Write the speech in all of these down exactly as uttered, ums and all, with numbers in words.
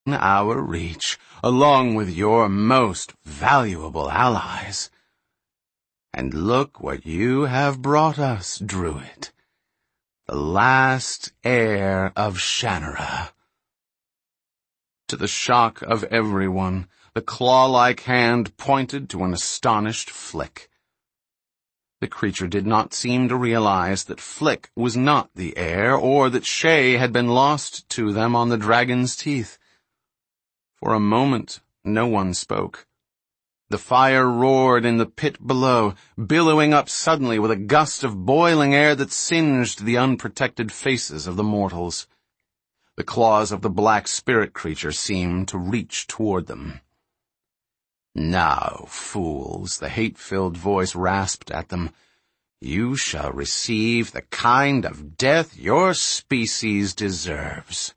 our reach, along with your most valuable allies. And look what you have brought us, Druid. The last heir of Shannara. To the shock of everyone, the claw-like hand pointed to an astonished Flick. The creature did not seem to realize that Flick was not the heir, or that Shay had been lost to them on the dragon's teeth. For a moment, no one spoke. The fire roared in the pit below, billowing up suddenly with a gust of boiling air that singed the unprotected faces of the mortals. The claws of the black spirit creature seemed to reach toward them. "Now, fools," the hate-filled voice rasped at them, "you shall receive the kind of death your species deserves."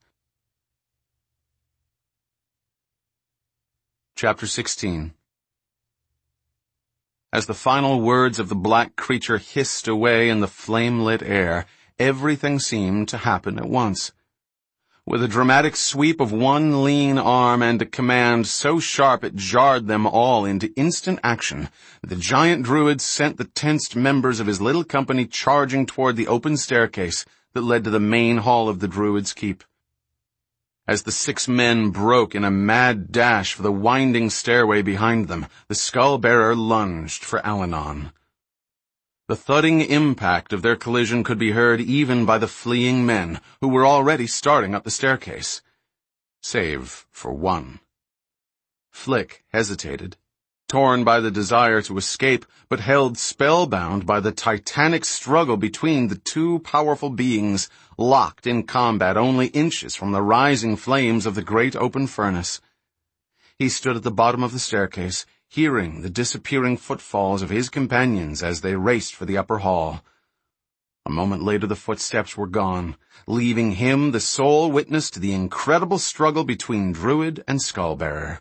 Chapter sixteen. As the final words of the black creature hissed away in the flame-lit air, everything seemed to happen at once. With a dramatic sweep of one lean arm and a command so sharp it jarred them all into instant action, the giant druid sent the tensed members of his little company charging toward the open staircase that led to the main hall of the druid's keep. As the six men broke in a mad dash for the winding stairway behind them, the skull-bearer lunged for Allanon. The thudding impact of their collision could be heard even by the fleeing men, who were already starting up the staircase. Save for one. Flick hesitated, torn by the desire to escape, but held spellbound by the titanic struggle between the two powerful beings, locked in combat only inches from the rising flames of the great open furnace. He stood at the bottom of the staircase, hearing the disappearing footfalls of his companions as they raced for the upper hall. A moment later the footsteps were gone, leaving him the sole witness to the incredible struggle between druid and skullbearer.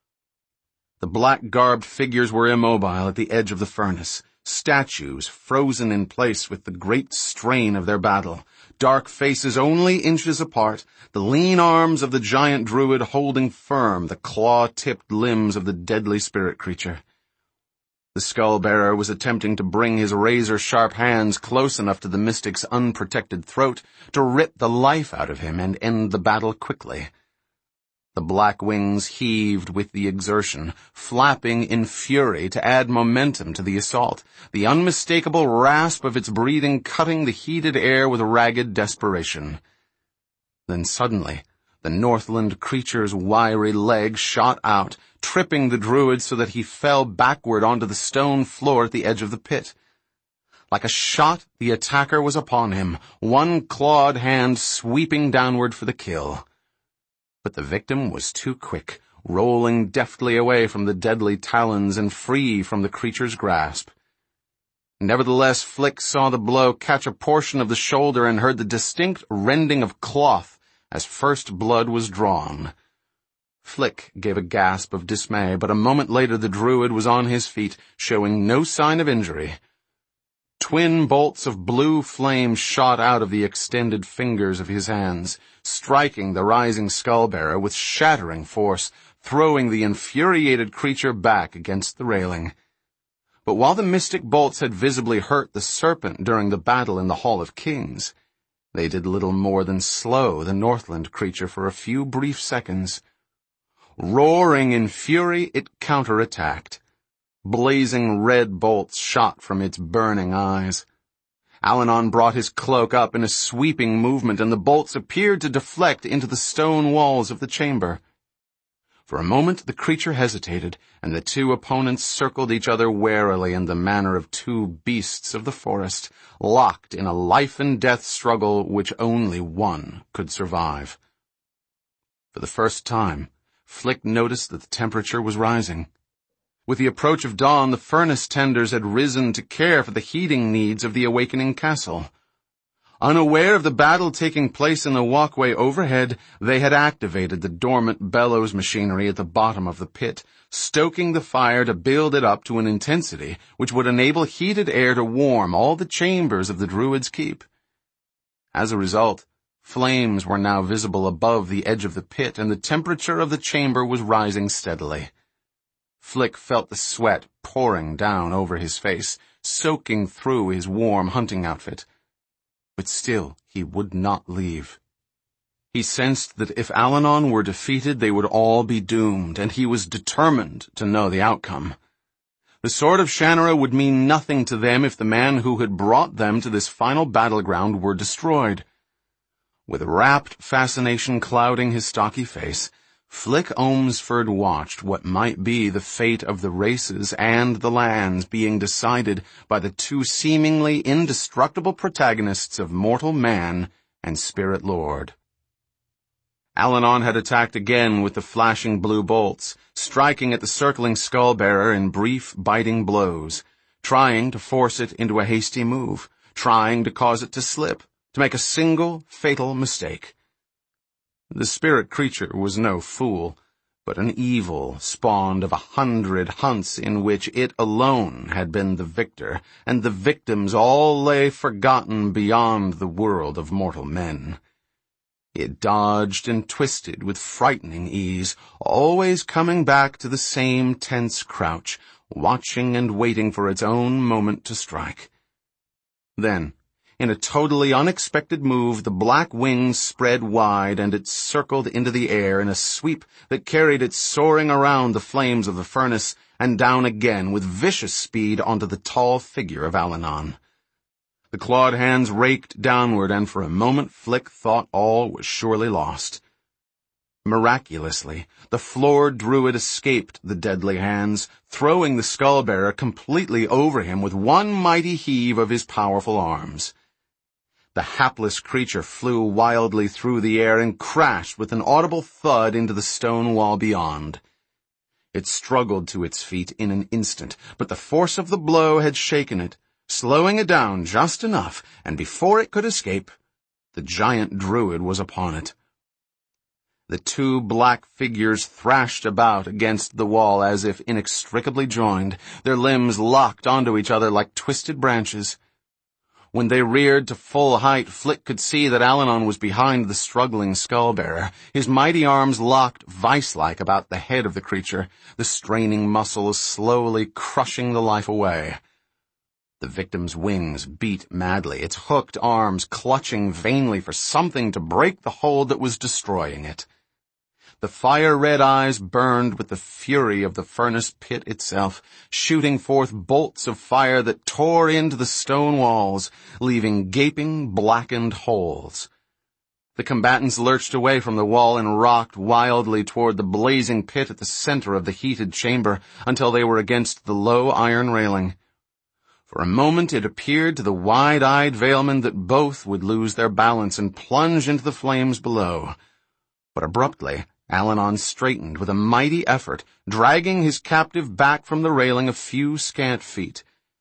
The black-garbed figures were immobile at the edge of the furnace, statues frozen in place with the great strain of their battle, dark faces only inches apart, the lean arms of the giant druid holding firm the claw-tipped limbs of the deadly spirit creature. The skull-bearer was attempting to bring his razor-sharp hands close enough to the mystic's unprotected throat to rip the life out of him and end the battle quickly. The black wings heaved with the exertion, flapping in fury to add momentum to the assault, the unmistakable rasp of its breathing cutting the heated air with ragged desperation. Then suddenly, the Northland creature's wiry leg shot out, tripping the druid so that he fell backward onto the stone floor at the edge of the pit. Like a shot, the attacker was upon him, one clawed hand sweeping downward for the kill. But the victim was too quick, rolling deftly away from the deadly talons and free from the creature's grasp. Nevertheless, Flick saw the blow catch a portion of the shoulder and heard the distinct rending of cloth as first blood was drawn. Flick gave a gasp of dismay, but a moment later the druid was on his feet, showing no sign of injury. Twin bolts of blue flame shot out of the extended fingers of his hands, striking the rising skull-bearer with shattering force, throwing the infuriated creature back against the railing. But while the mystic bolts had visibly hurt the serpent during the battle in the Hall of Kings, they did little more than slow the Northland creature for a few brief seconds. Roaring in fury, it counterattacked. Blazing red bolts shot from its burning eyes. Allanon brought his cloak up in a sweeping movement, and the bolts appeared to deflect into the stone walls of the chamber. For a moment the creature hesitated, and the two opponents circled each other warily in the manner of two beasts of the forest, locked in a life-and-death struggle which only one could survive. For the first time, Flick noticed that the temperature was rising. With the approach of dawn, the furnace tenders had risen to care for the heating needs of the awakening castle. Unaware of the battle taking place in the walkway overhead, they had activated the dormant bellows machinery at the bottom of the pit, stoking the fire to build it up to an intensity which would enable heated air to warm all the chambers of the druid's keep. As a result, Flames were now visible above the edge of the pit, and the temperature of the chamber was rising steadily. Flick felt the sweat pouring down over his face, soaking through his warm hunting outfit. But still he would not leave. He sensed that if Allanon were defeated, they would all be doomed, and he was determined to know the outcome. The sword of Shannara would mean nothing to them if the man who had brought them to this final battleground were destroyed. With rapt fascination clouding his stocky face, Flick Ohmsford watched what might be the fate of the races and the lands being decided by the two seemingly indestructible protagonists of mortal man and spirit lord. Allanon had attacked again with the flashing blue bolts, striking at the circling skull-bearer in brief, biting blows, trying to force it into a hasty move, trying to cause it to slip, to make a single, fatal mistake. The spirit creature was no fool, but an evil spawned of a hundred hunts in which it alone had been the victor, and the victims all lay forgotten beyond the world of mortal men. It dodged and twisted with frightening ease, always coming back to the same tense crouch, watching and waiting for its own moment to strike. Then, in a totally unexpected move, the black wings spread wide and it circled into the air in a sweep that carried it soaring around the flames of the furnace and down again with vicious speed onto the tall figure of Allanon. The clawed hands raked downward, and for a moment Flick thought all was surely lost. Miraculously, the floored druid escaped the deadly hands, throwing the skull-bearer completely over him with one mighty heave of his powerful arms. The hapless creature flew wildly through the air and crashed with an audible thud into the stone wall beyond. It struggled to its feet in an instant, but the force of the blow had shaken it, slowing it down just enough, and before it could escape, the giant druid was upon it. The two black figures thrashed about against the wall as if inextricably joined, their limbs locked onto each other like twisted branches. When they reared to full height, Flick could see that Allanon was behind the struggling skull-bearer, his mighty arms locked vice-like about the head of the creature, the straining muscles slowly crushing the life away. The victim's wings beat madly, its hooked arms clutching vainly for something to break the hold that was destroying it. The fire-red eyes burned with the fury of the furnace pit itself, shooting forth bolts of fire that tore into the stone walls, leaving gaping, blackened holes. The combatants lurched away from the wall and rocked wildly toward the blazing pit at the center of the heated chamber until they were against the low iron railing. For a moment it appeared to the wide-eyed Valemen that both would lose their balance and plunge into the flames below. But abruptly, Allanon straightened with a mighty effort, dragging his captive back from the railing a few scant feet.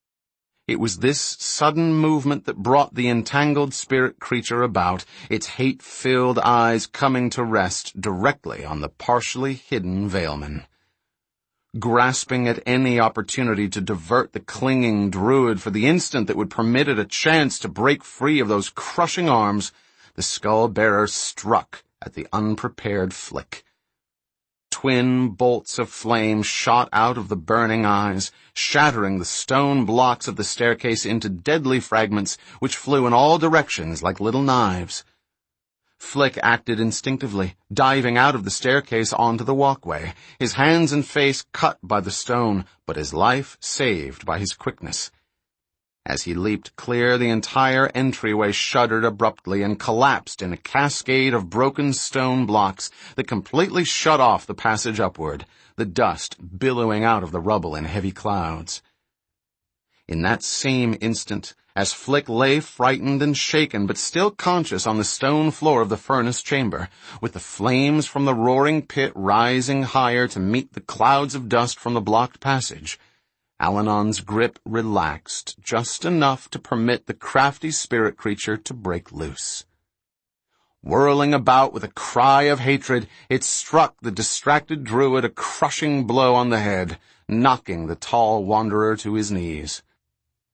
It was this sudden movement that brought the entangled spirit creature about, its hate-filled eyes coming to rest directly on the partially hidden Valeman. Grasping at any opportunity to divert the clinging druid for the instant that would permit it a chance to break free of those crushing arms, the skull-bearer struck at the unprepared Flick. Twin bolts of flame shot out of the burning eyes, shattering the stone blocks of the staircase into deadly fragments which flew in all directions like little knives. Flick acted instinctively, diving out of the staircase onto the walkway, his hands and face cut by the stone, but his life saved by his quickness. As he leaped clear, the entire entryway shuddered abruptly and collapsed in a cascade of broken stone blocks that completely shut off the passage upward, the dust billowing out of the rubble in heavy clouds. In that same instant, as Flick lay frightened and shaken but still conscious on the stone floor of the furnace chamber, with the flames from the roaring pit rising higher to meet the clouds of dust from the blocked passage, Allanon's grip relaxed just enough to permit the crafty spirit creature to break loose. Whirling about with a cry of hatred, it struck the distracted druid a crushing blow on the head, knocking the tall wanderer to his knees.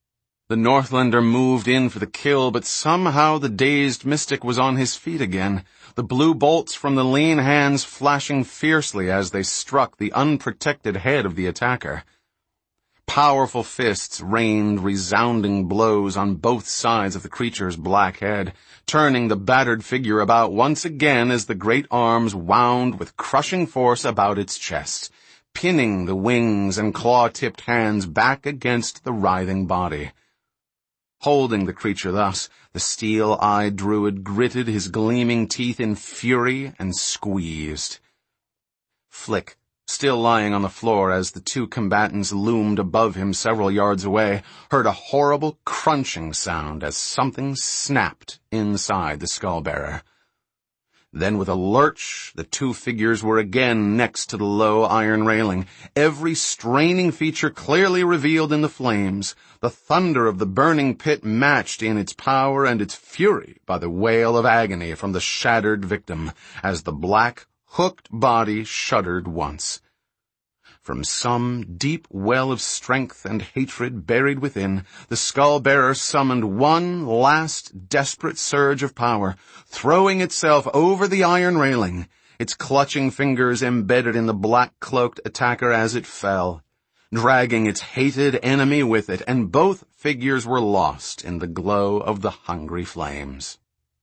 The Northlander moved in for the kill, but somehow the dazed mystic was on his feet again, the blue bolts from the lean hands flashing fiercely as they struck the unprotected head of the attacker. Powerful fists rained resounding blows on both sides of the creature's black head, turning the battered figure about once again as the great arms wound with crushing force about its chest, pinning the wings and claw-tipped hands back against the writhing body. Holding the creature thus, the steel-eyed druid gritted his gleaming teeth in fury and squeezed. Flick, still lying on the floor as the two combatants loomed above him several yards away, heard a horrible crunching sound as something snapped inside the skull-bearer. Then with a lurch, the two figures were again next to the low iron railing, every straining feature clearly revealed in the flames, the thunder of the burning pit matched in its power and its fury by the wail of agony from the shattered victim, as the black, hooked body shuddered once. From some deep well of strength and hatred buried within, the skull-bearer summoned one last desperate surge of power, throwing itself over the iron railing, its clutching fingers embedded in the black-cloaked attacker as it fell, dragging its hated enemy with it, and both figures were lost in the glow of the hungry flames.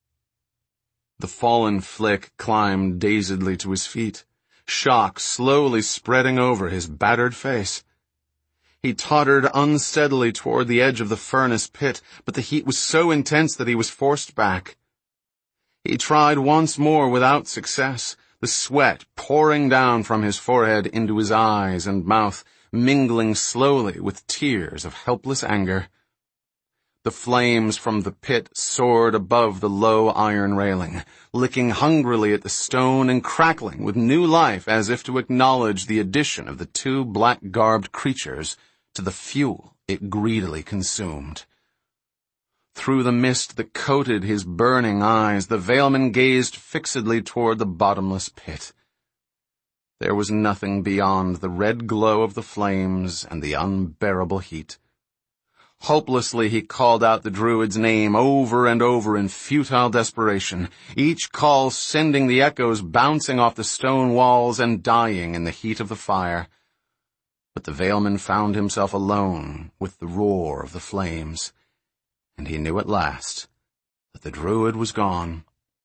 The fallen Flick climbed dazedly to his feet, shock slowly spreading over his battered face. He tottered unsteadily toward the edge of the furnace pit, but the heat was so intense that he was forced back. He tried once more without success, the sweat pouring down from his forehead into his eyes and mouth, mingling slowly with tears of helpless anger. The flames from the pit soared above the low iron railing, licking hungrily at the stone and crackling with new life as if to acknowledge the addition of the two black-garbed creatures to the fuel it greedily consumed. Through the mist that coated his burning eyes, the Veilman gazed fixedly toward the bottomless pit. There was nothing beyond the red glow of the flames and the unbearable heat. Hopelessly he called out the druid's name over and over in futile desperation, each call sending the echoes bouncing off the stone walls and dying in the heat of the fire. But the Veilman found himself alone with the roar of the flames, and he knew at last that the druid was gone.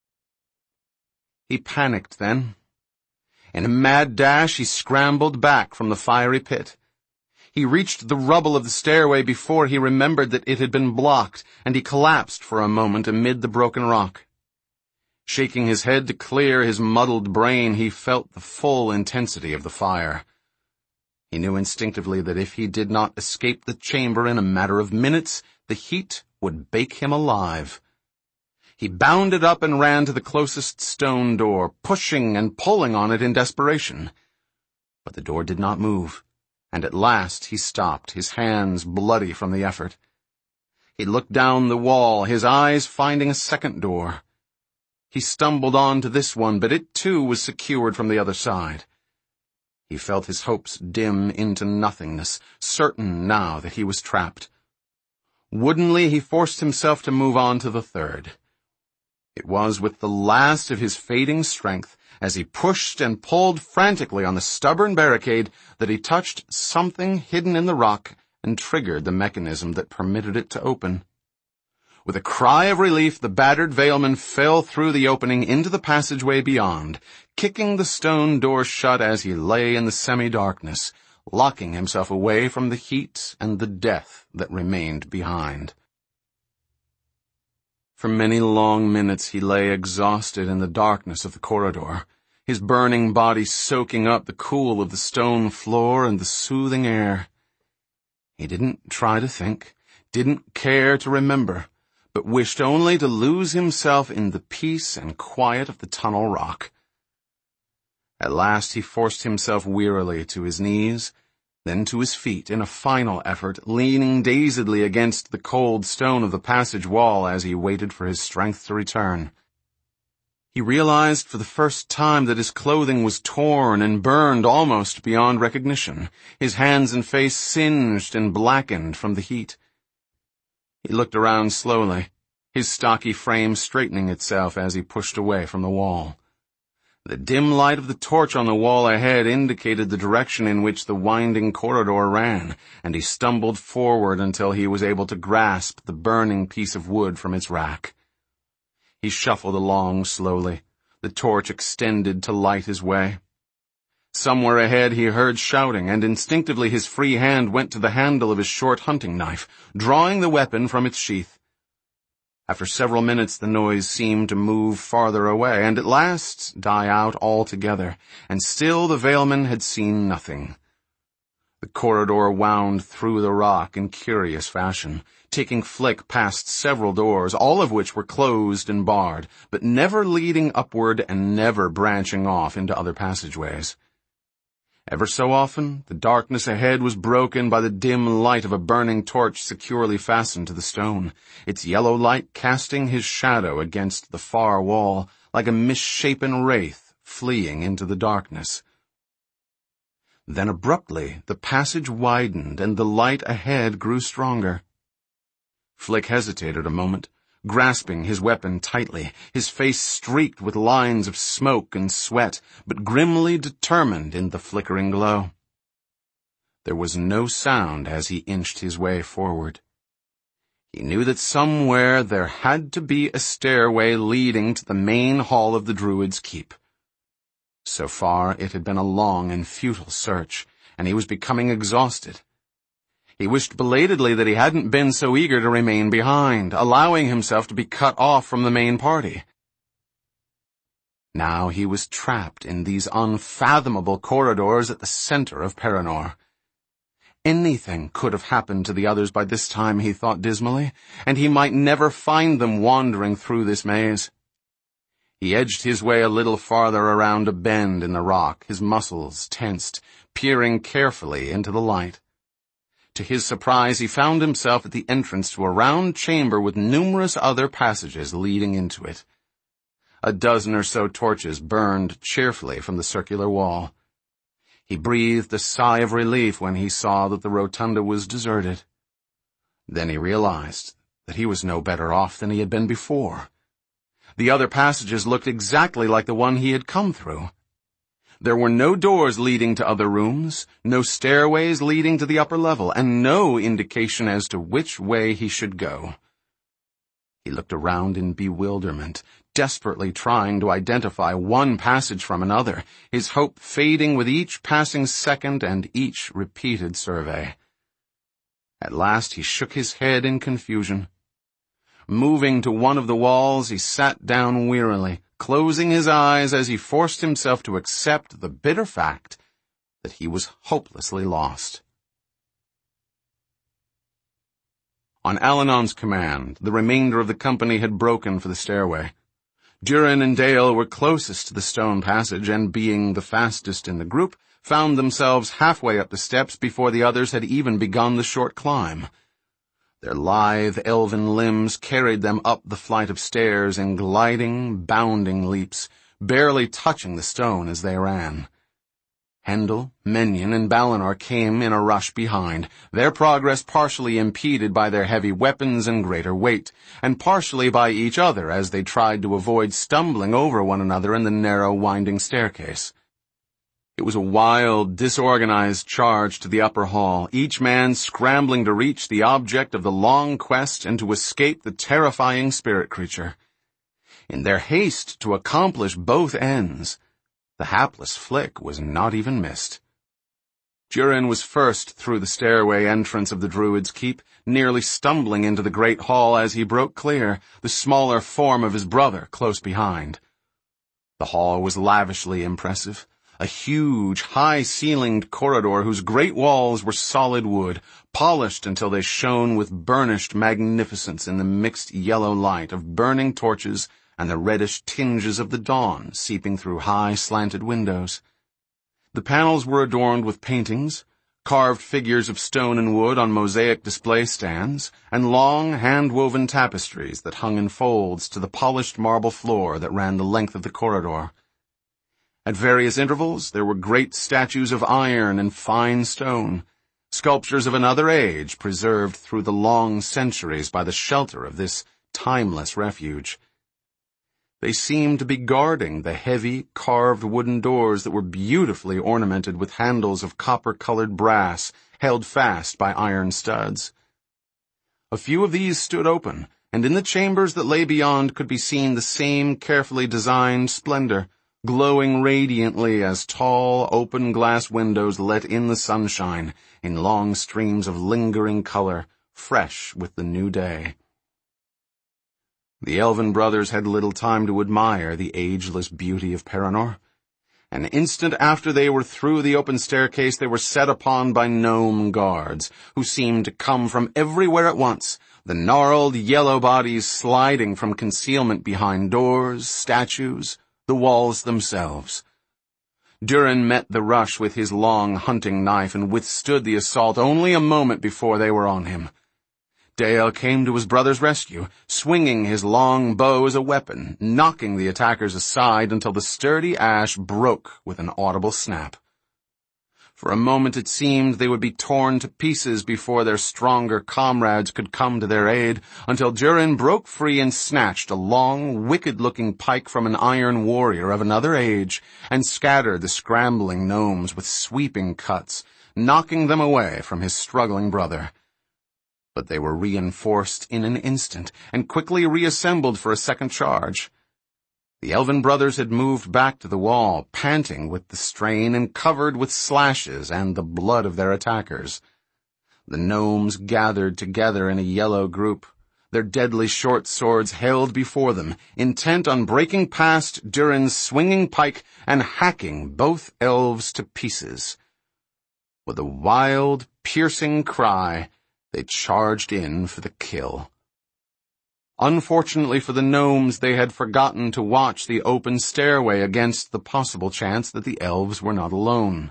He panicked then. In a mad dash he scrambled back from the fiery pit. He reached the rubble of the stairway before he remembered that it had been blocked, and he collapsed for a moment amid the broken rock. Shaking his head to clear his muddled brain, he felt the full intensity of the fire. He knew instinctively that if he did not escape the chamber in a matter of minutes, the heat would bake him alive. He bounded up and ran to the closest stone door, pushing and pulling on it in desperation. But the door did not move, and at last he stopped, his hands bloody from the effort. He looked down the wall, his eyes finding a second door. He stumbled on to this one, but it too was secured from the other side. He felt his hopes dim into nothingness, certain now that he was trapped. Woodenly he forced himself to move on to the third. It was with the last of his fading strength, as he pushed and pulled frantically on the stubborn barricade, that he touched something hidden in the rock and triggered the mechanism that permitted it to open. With a cry of relief, the battered Veilman fell through the opening into the passageway beyond, kicking the stone door shut as he lay in the semi-darkness, locking himself away from the heat and the death that remained behind. For many long minutes he lay exhausted in the darkness of the corridor, his burning body soaking up the cool of the stone floor and the soothing air. He didn't try to think, didn't care to remember, but wished only to lose himself in the peace and quiet of the tunnel rock. At last he forced himself wearily to his knees, then to his feet in a final effort, leaning dazedly against the cold stone of the passage wall as he waited for his strength to return. He realized for the first time that his clothing was torn and burned almost beyond recognition, his hands and face singed and blackened from the heat. He looked around slowly, his stocky frame straightening itself as he pushed away from the wall. The dim light of the torch on the wall ahead indicated the direction in which the winding corridor ran, and he stumbled forward until he was able to grasp the burning piece of wood from its rack. He shuffled along slowly, the torch extended to light his way. Somewhere ahead he heard shouting, and instinctively his free hand went to the handle of his short hunting knife, drawing the weapon from its sheath. After several minutes the noise seemed to move farther away, and at last die out altogether, and still the Veilman had seen nothing. The corridor wound through the rock in curious fashion, taking Flick past several doors, all of which were closed and barred, but never leading upward and never branching off into other passageways. Ever so often, the darkness ahead was broken by the dim light of a burning torch securely fastened to the stone, its yellow light casting his shadow against the far wall like a misshapen wraith fleeing into the darkness. Then abruptly the passage widened and the light ahead grew stronger. Flick hesitated a moment, grasping his weapon tightly, his face streaked with lines of smoke and sweat, but grimly determined in the flickering glow. There was no sound as he inched his way forward. He knew that somewhere there had to be a stairway leading to the main hall of the Druid's Keep. So far it had been a long and futile search, and he was becoming exhausted. He wished belatedly that he hadn't been so eager to remain behind, allowing himself to be cut off from the main party. Now he was trapped in these unfathomable corridors at the center of Paranor. Anything could have happened to the others by this time, he thought dismally, and he might never find them wandering through this maze. He edged his way a little farther around a bend in the rock, his muscles tensed, peering carefully into the light. To his surprise, he found himself at the entrance to a round chamber with numerous other passages leading into it. A dozen or so torches burned cheerfully from the circular wall. He breathed a sigh of relief when he saw that the rotunda was deserted. Then he realized that he was no better off than he had been before. The other passages looked exactly like the one he had come through. There were no doors leading to other rooms, no stairways leading to the upper level, and no indication as to which way he should go. He looked around in bewilderment, desperately trying to identify one passage from another, his hope fading with each passing second and each repeated survey. At last he shook his head in confusion. Moving to one of the walls, he sat down wearily, closing his eyes as he forced himself to accept the bitter fact that he was hopelessly lost. On Alanon's command, the remainder of the company had broken for the stairway. Durin and Dale were closest to the stone passage, and being the fastest in the group, found themselves halfway up the steps before the others had even begun the short climb. Their lithe, elven limbs carried them up the flight of stairs in gliding, bounding leaps, barely touching the stone as they ran. Hendel, Menyon, and Balinor came in a rush behind, their progress partially impeded by their heavy weapons and greater weight, and partially by each other as they tried to avoid stumbling over one another in the narrow, winding staircase. It was a wild, disorganized charge to the upper hall, each man scrambling to reach the object of the long quest and to escape the terrifying spirit creature. In their haste to accomplish both ends, the hapless Flick was not even missed. Durin was first through the stairway entrance of the Druid's Keep, nearly stumbling into the great hall as he broke clear, the smaller form of his brother close behind. The hall was lavishly impressive. A huge, high-ceilinged corridor whose great walls were solid wood, polished until they shone with burnished magnificence in the mixed yellow light of burning torches and the reddish tinges of the dawn seeping through high, slanted windows. The panels were adorned with paintings, carved figures of stone and wood on mosaic display stands, and long, hand-woven tapestries that hung in folds to the polished marble floor that ran the length of the corridor. At various intervals there were great statues of iron and fine stone, sculptures of another age preserved through the long centuries by the shelter of this timeless refuge. They seemed to be guarding the heavy, carved wooden doors that were beautifully ornamented with handles of copper-colored brass held fast by iron studs. A few of these stood open, and in the chambers that lay beyond could be seen the same carefully designed splendor, glowing radiantly as tall, open-glass windows let in the sunshine in long streams of lingering color, fresh with the new day. The elven brothers had little time to admire the ageless beauty of Paranor. An instant after they were through the open staircase, they were set upon by gnome guards, who seemed to come from everywhere at once, the gnarled yellow bodies sliding from concealment behind doors, statues, the walls themselves. Durin met the rush with his long hunting knife and withstood the assault only a moment before they were on him. Dale came to his brother's rescue, swinging his long bow as a weapon, knocking the attackers aside until the sturdy ash broke with an audible snap. For a moment it seemed they would be torn to pieces before their stronger comrades could come to their aid, until Durin broke free and snatched a long, wicked-looking pike from an iron warrior of another age, and scattered the scrambling gnomes with sweeping cuts, knocking them away from his struggling brother. But they were reinforced in an instant, and quickly reassembled for a second charge. The elven brothers had moved back to the wall, panting with the strain and covered with slashes and the blood of their attackers. The gnomes gathered together in a yellow group, their deadly short swords held before them, intent on breaking past Durin's swinging pike and hacking both elves to pieces. With a wild, piercing cry, they charged in for the kill. Unfortunately for the gnomes, they had forgotten to watch the open stairway against the possible chance that the elves were not alone.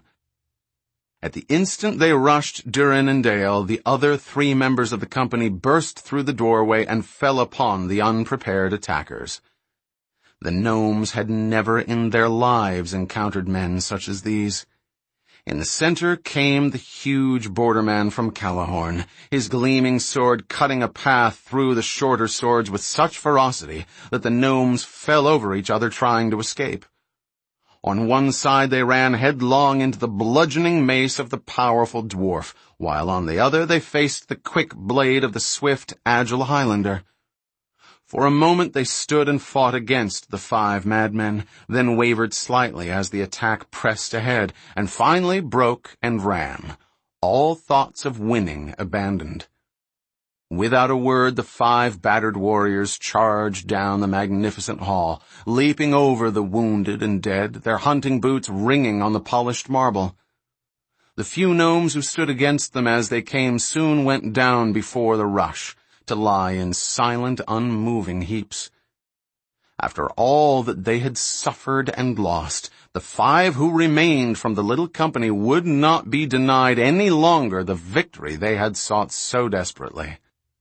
At the instant they rushed Durin and Dale, the other three members of the company burst through the doorway and fell upon the unprepared attackers. The gnomes had never in their lives encountered men such as these. In the center came the huge borderman from Callahorn, his gleaming sword cutting a path through the shorter swords with such ferocity that the gnomes fell over each other trying to escape. On one side they ran headlong into the bludgeoning mace of the powerful dwarf, while on the other they faced the quick blade of the swift, agile Highlander. For a moment they stood and fought against the five madmen, then wavered slightly as the attack pressed ahead, and finally broke and ran, all thoughts of winning abandoned. Without a word, the five battered warriors charged down the magnificent hall, leaping over the wounded and dead, their hunting boots ringing on the polished marble. The few gnomes who stood against them as they came soon went down before the rush, to lie in silent, unmoving heaps. After all that they had suffered and lost, the five who remained from the little company would not be denied any longer the victory they had sought so desperately.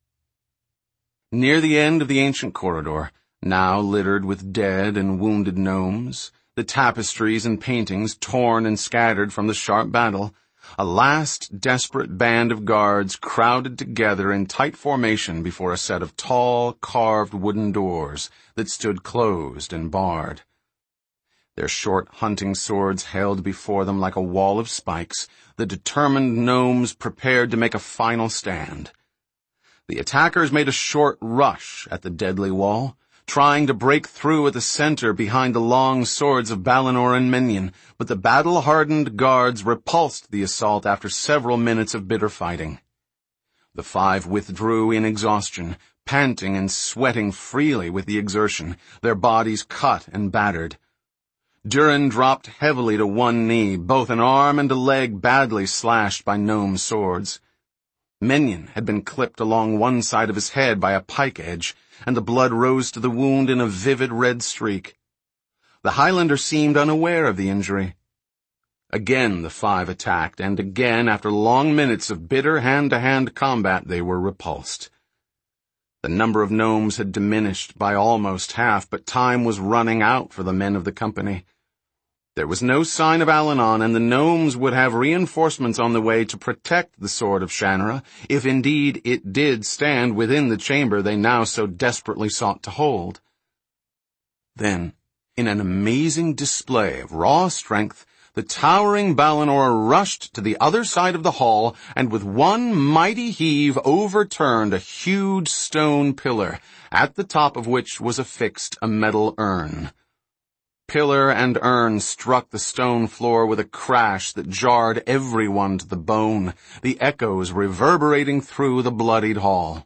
Near the end of the ancient corridor, now littered with dead and wounded gnomes, the tapestries and paintings torn and scattered from the sharp battle, a last desperate band of guards crowded together in tight formation before a set of tall, carved wooden doors that stood closed and barred. Their short hunting swords held before them like a wall of spikes, the determined gnomes prepared to make a final stand. The attackers made a short rush at the deadly wall, trying to break through at the center behind the long swords of Balinor and Minion, but the battle-hardened guards repulsed the assault after several minutes of bitter fighting. The five withdrew in exhaustion, panting and sweating freely with the exertion, their bodies cut and battered. Durin dropped heavily to one knee, both an arm and a leg badly slashed by gnome swords. Minion had been clipped along one side of his head by a pike edge, and the blood rose to the wound in a vivid red streak. The Highlander seemed unaware of the injury. Again the five attacked, and again, after long minutes of bitter hand-to-hand combat, they were repulsed. The number of gnomes had diminished by almost half, but time was running out for the men of the company. There was no sign of Alanon, and the gnomes would have reinforcements on the way to protect the sword of Shannara, if indeed it did stand within the chamber they now so desperately sought to hold. Then, in an amazing display of raw strength, the towering Balinor rushed to the other side of the hall, and with one mighty heave overturned a huge stone pillar, at the top of which was affixed a metal urn. Pillar and urn struck the stone floor with a crash that jarred everyone to the bone, the echoes reverberating through the bloodied hall.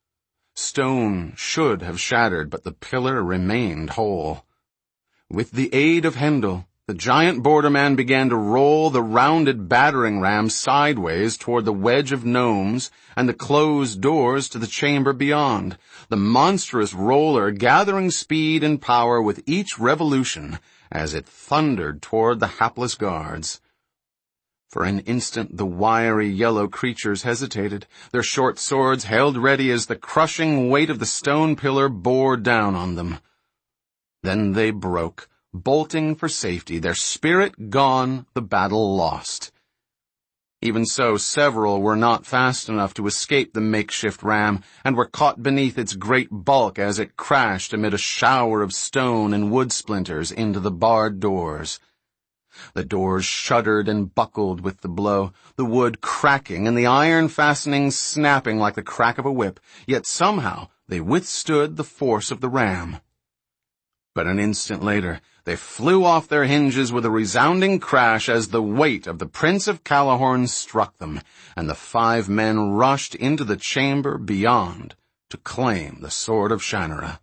Stone should have shattered, but the pillar remained whole. With the aid of Hendel, the giant borderman began to roll the rounded battering ram sideways toward the wedge of gnomes and the closed doors to the chamber beyond, the monstrous roller gathering speed and power with each revolution as it thundered toward the hapless guards. For an instant the wiry yellow creatures hesitated, their short swords held ready as the crushing weight of the stone pillar bore down on them. Then they broke, bolting for safety, their spirit gone, the battle lost. Even so, several were not fast enough to escape the makeshift ram, and were caught beneath its great bulk as it crashed amid a shower of stone and wood splinters into the barred doors. The doors shuddered and buckled with the blow, the wood cracking and the iron fastenings snapping like the crack of a whip, yet somehow they withstood the force of the ram. But an instant later, they flew off their hinges with a resounding crash as the weight of the Prince of Callahorn struck them, and the five men rushed into the chamber beyond to claim the sword of Shannara.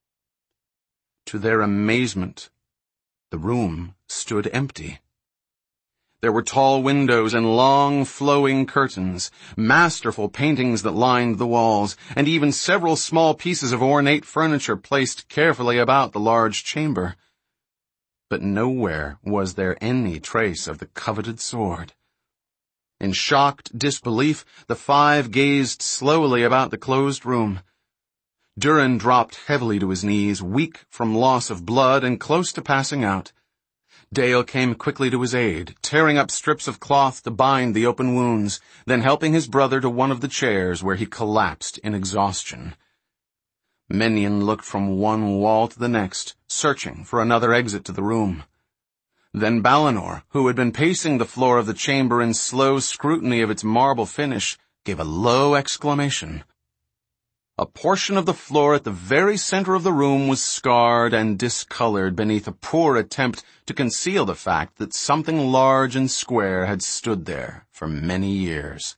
To their amazement, the room stood empty. There were tall windows and long, flowing curtains, masterful paintings that lined the walls, and even several small pieces of ornate furniture placed carefully about the large chamber. But nowhere was there any trace of the coveted sword. In shocked disbelief, the five gazed slowly about the closed room. Durin dropped heavily to his knees, weak from loss of blood and close to passing out. Dale came quickly to his aid, tearing up strips of cloth to bind the open wounds, then helping his brother to one of the chairs where he collapsed in exhaustion. Menyon looked from one wall to the next, searching for another exit to the room. Then Balinor, who had been pacing the floor of the chamber in slow scrutiny of its marble finish, gave a low exclamation. A portion of the floor at the very center of the room was scarred and discolored beneath a poor attempt to conceal the fact that something large and square had stood there for many years.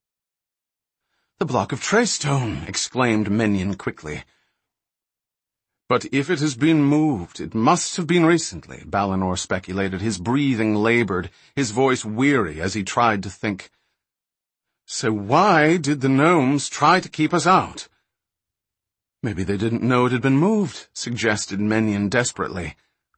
"The block of Treystone!" exclaimed Menyon quickly. "But if it has been moved, it must have been recently," Balinor speculated, his breathing labored, his voice weary as he tried to think. "So why did the gnomes try to keep us out?" "Maybe they didn't know it had been moved," suggested Menyon desperately.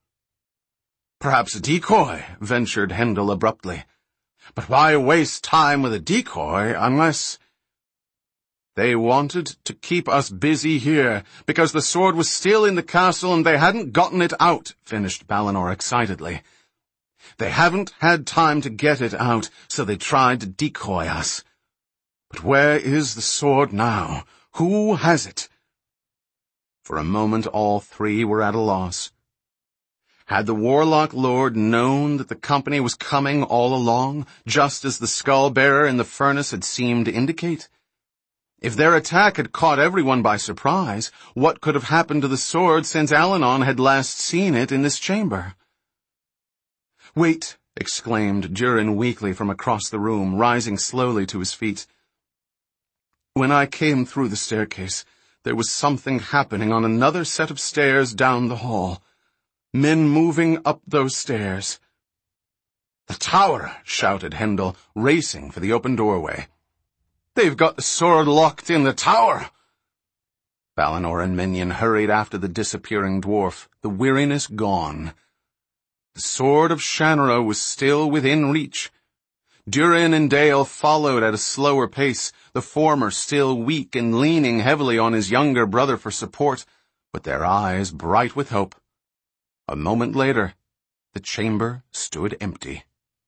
"Perhaps a decoy," ventured Hendel abruptly. "But why waste time with a decoy unless—" "They wanted to keep us busy here, because the sword was still in the castle and they hadn't gotten it out," finished Balinor excitedly. "They haven't had time to get it out, so they tried to decoy us. But where is the sword now? Who has it?" For a moment all three were at a loss. Had the Warlock Lord known that the company was coming all along, just as the skull-bearer in the furnace had seemed to indicate? If their attack had caught everyone by surprise, what could have happened to the sword since Alanon had last seen it in this chamber? "Wait," exclaimed Durin weakly from across the room, rising slowly to his feet. "When I came through the staircase, there was something happening on another set of stairs down the hall. Men moving up those stairs." "The tower!" shouted Hendel, racing for the open doorway. "They've got the sword locked in the tower!" Balinor and Menyon hurried after the disappearing dwarf, the weariness gone. The sword of Shannara was still within reach. Durin and Dale followed at a slower pace, the former still weak and leaning heavily on his younger brother for support, but their eyes bright with hope. A moment later, The chamber stood empty.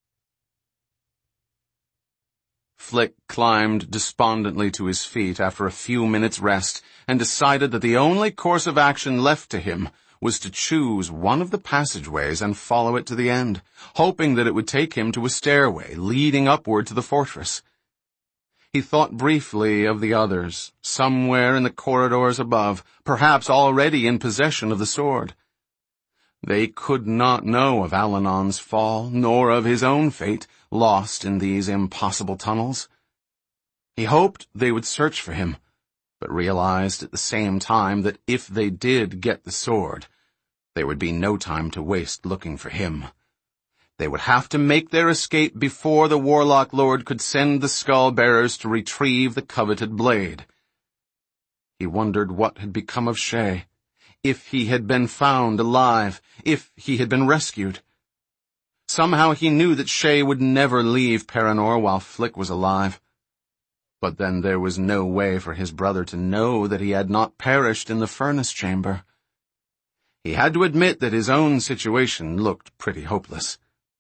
Flick climbed despondently to his feet after a few minutes' rest and decided that the only course of action left to him was to choose one of the passageways and follow it to the end, hoping that it would take him to a stairway leading upward to the fortress. He thought briefly of the others, somewhere in the corridors above, perhaps already in possession of the sword. They could not know of Alunon's fall, nor of his own fate, lost in these impossible tunnels. He hoped they would search for him, but realized at the same time that if they did get the sword, there would be no time to waste looking for him. They would have to make their escape before the Warlock Lord could send the skull-bearers to retrieve the coveted blade. He wondered what had become of Shay, if he had been found alive, if he had been rescued. Somehow he knew that Shay would never leave Paranor while Flick was alive. But then there was no way for his brother to know that he had not perished in the furnace chamber. He had to admit that his own situation looked pretty hopeless.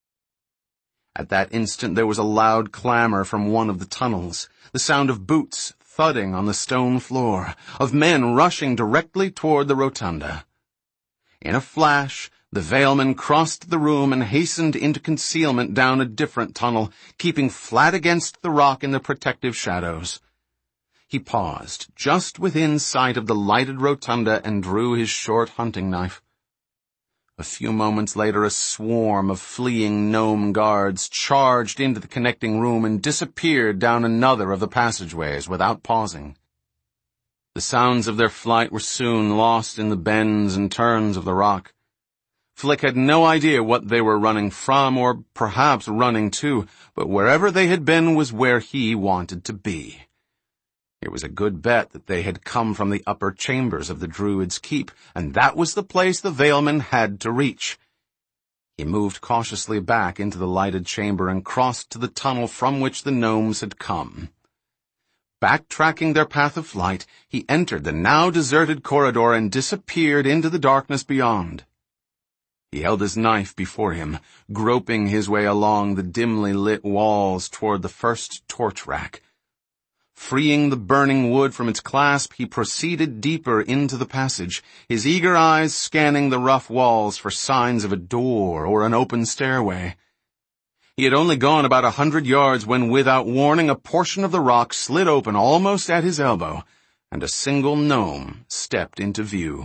At that instant there was a loud clamor from one of the tunnels, the sound of boots thudding on the stone floor, of men rushing directly toward the rotunda. In a flash, the Veilman crossed the room and hastened into concealment down a different tunnel, keeping flat against the rock in the protective shadows. He paused just within sight of the lighted rotunda and drew his short hunting knife. A few moments later, a swarm of fleeing gnome guards charged into the connecting room and disappeared down another of the passageways without pausing. The sounds of their flight were soon lost in the bends and turns of the rock. Flick had no idea what they were running from, or perhaps running to, but wherever they had been was where he wanted to be. It was a good bet that they had come from the upper chambers of the Druid's Keep, and that was the place the Veilman had to reach. He moved cautiously back into the lighted chamber and crossed to the tunnel from which the gnomes had come. Backtracking their path of flight, he entered the now deserted corridor and disappeared into the darkness beyond. He held his knife before him, groping his way along the dimly lit walls toward the first torch rack. Freeing the burning wood from its clasp, he proceeded deeper into the passage, his eager eyes scanning the rough walls for signs of a door or an open stairway. He had only gone about a hundred yards when, without warning, a portion of the rock slid open almost at his elbow, and a single gnome stepped into view.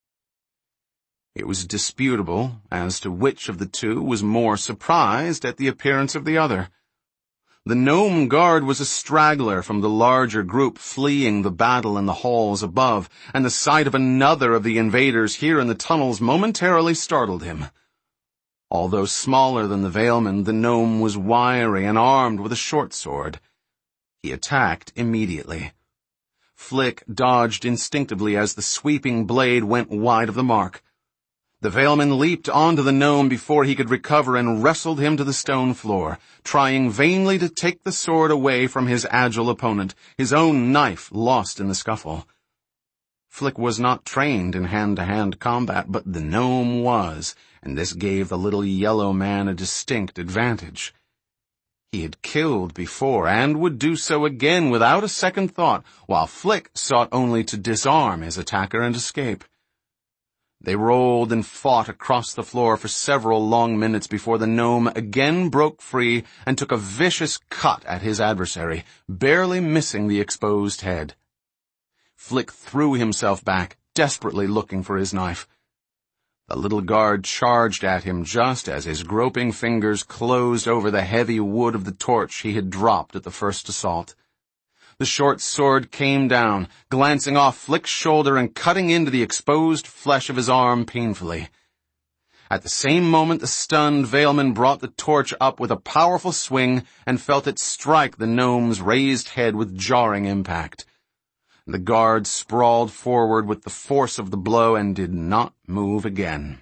It was disputable as to which of the two was more surprised at the appearance of the other. The gnome guard was a straggler from the larger group fleeing the battle in the halls above, and the sight of another of the invaders here in the tunnels momentarily startled him. Although smaller than the Veilman, the gnome was wiry and armed with a short sword. He attacked immediately. Flick dodged instinctively as the sweeping blade went wide of the mark. The Veilman leaped onto the gnome before he could recover and wrestled him to the stone floor, trying vainly to take the sword away from his agile opponent, his own knife lost in the scuffle. Flick was not trained in hand-to-hand combat, but the gnome was, and this gave the little yellow man a distinct advantage. He had killed before, and would do so again without a second thought, while Flick sought only to disarm his attacker and escape. They rolled and fought across the floor for several long minutes before the gnome again broke free and took a vicious cut at his adversary, barely missing the exposed head. Flick threw himself back, desperately looking for his knife. The little guard charged at him just as his groping fingers closed over the heavy wood of the torch he had dropped at the first assault. The short sword came down, glancing off Flick's shoulder and cutting into the exposed flesh of his arm painfully. At the same moment, the stunned Veilman brought the torch up with a powerful swing and felt it strike the gnome's raised head with jarring impact. The guard sprawled forward with the force of the blow and did not move again.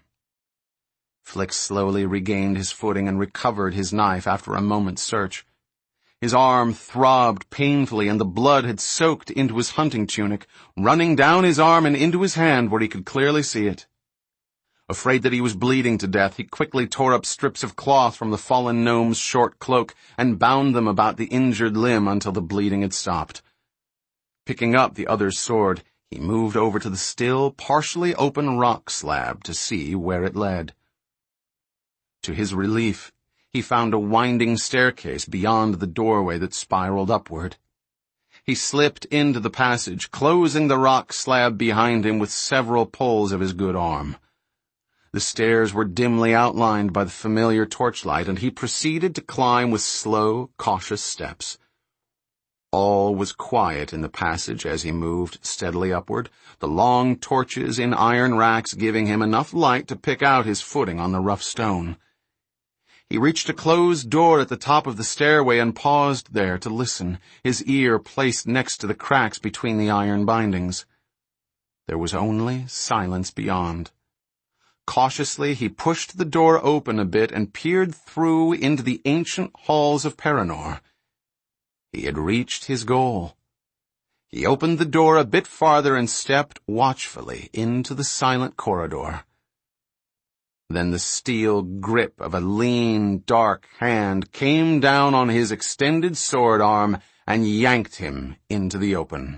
Flick slowly regained his footing and recovered his knife after a moment's search. His arm throbbed painfully, and the blood had soaked into his hunting tunic, running down his arm and into his hand where he could clearly see it. Afraid that he was bleeding to death, he quickly tore up strips of cloth from the fallen gnome's short cloak and bound them about the injured limb until the bleeding had stopped. Picking up the other's sword, he moved over to the still, partially open rock slab to see where it led. To his relief, he found a winding staircase beyond the doorway that spiraled upward. He slipped into the passage, closing the rock slab behind him with several pulls of his good arm. The stairs were dimly outlined by the familiar torchlight, and he proceeded to climb with slow, cautious steps. All was quiet in the passage as he moved steadily upward, the long torches in iron racks giving him enough light to pick out his footing on the rough stone. He reached a closed door at the top of the stairway and paused there to listen, his ear placed next to the cracks between the iron bindings. There was only silence beyond. Cautiously, he pushed the door open a bit and peered through into the ancient halls of Paranor. He had reached his goal. He opened the door a bit farther and stepped watchfully into the silent corridor. Then the steel grip of a lean, dark hand came down on his extended sword arm and yanked him into the open.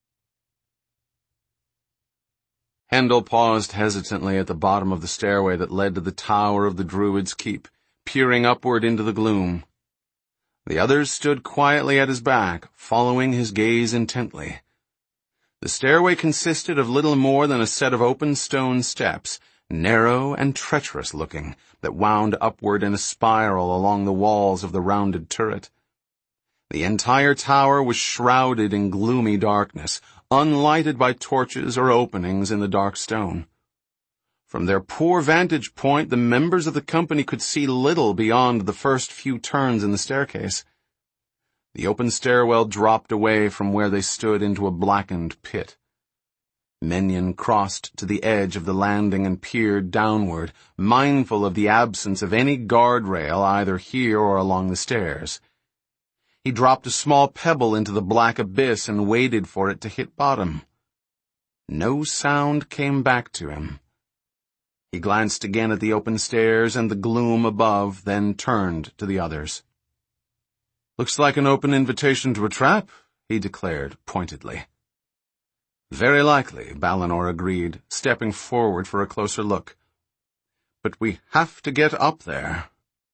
Hendel paused hesitantly at the bottom of the stairway that led to the tower of the Druid's Keep, peering upward into the gloom. The others stood quietly at his back, following his gaze intently. The stairway consisted of little more than a set of open stone steps, narrow and treacherous-looking, that wound upward in a spiral along the walls of the rounded turret. The entire tower was shrouded in gloomy darkness, unlighted by torches or openings in the dark stone. From their poor vantage point, the members of the company could see little beyond the first few turns in the staircase. The open stairwell dropped away from where they stood into a blackened pit. Menyon crossed to the edge of the landing and peered downward, mindful of the absence of any guardrail either here or along the stairs. He dropped a small pebble into the black abyss and waited for it to hit bottom. No sound came back to him. He glanced again at the open stairs and the gloom above, then turned to the others. "Looks like an open invitation to a trap," he declared pointedly. "Very likely," Balinor agreed, stepping forward for a closer look. "But we have to get up there."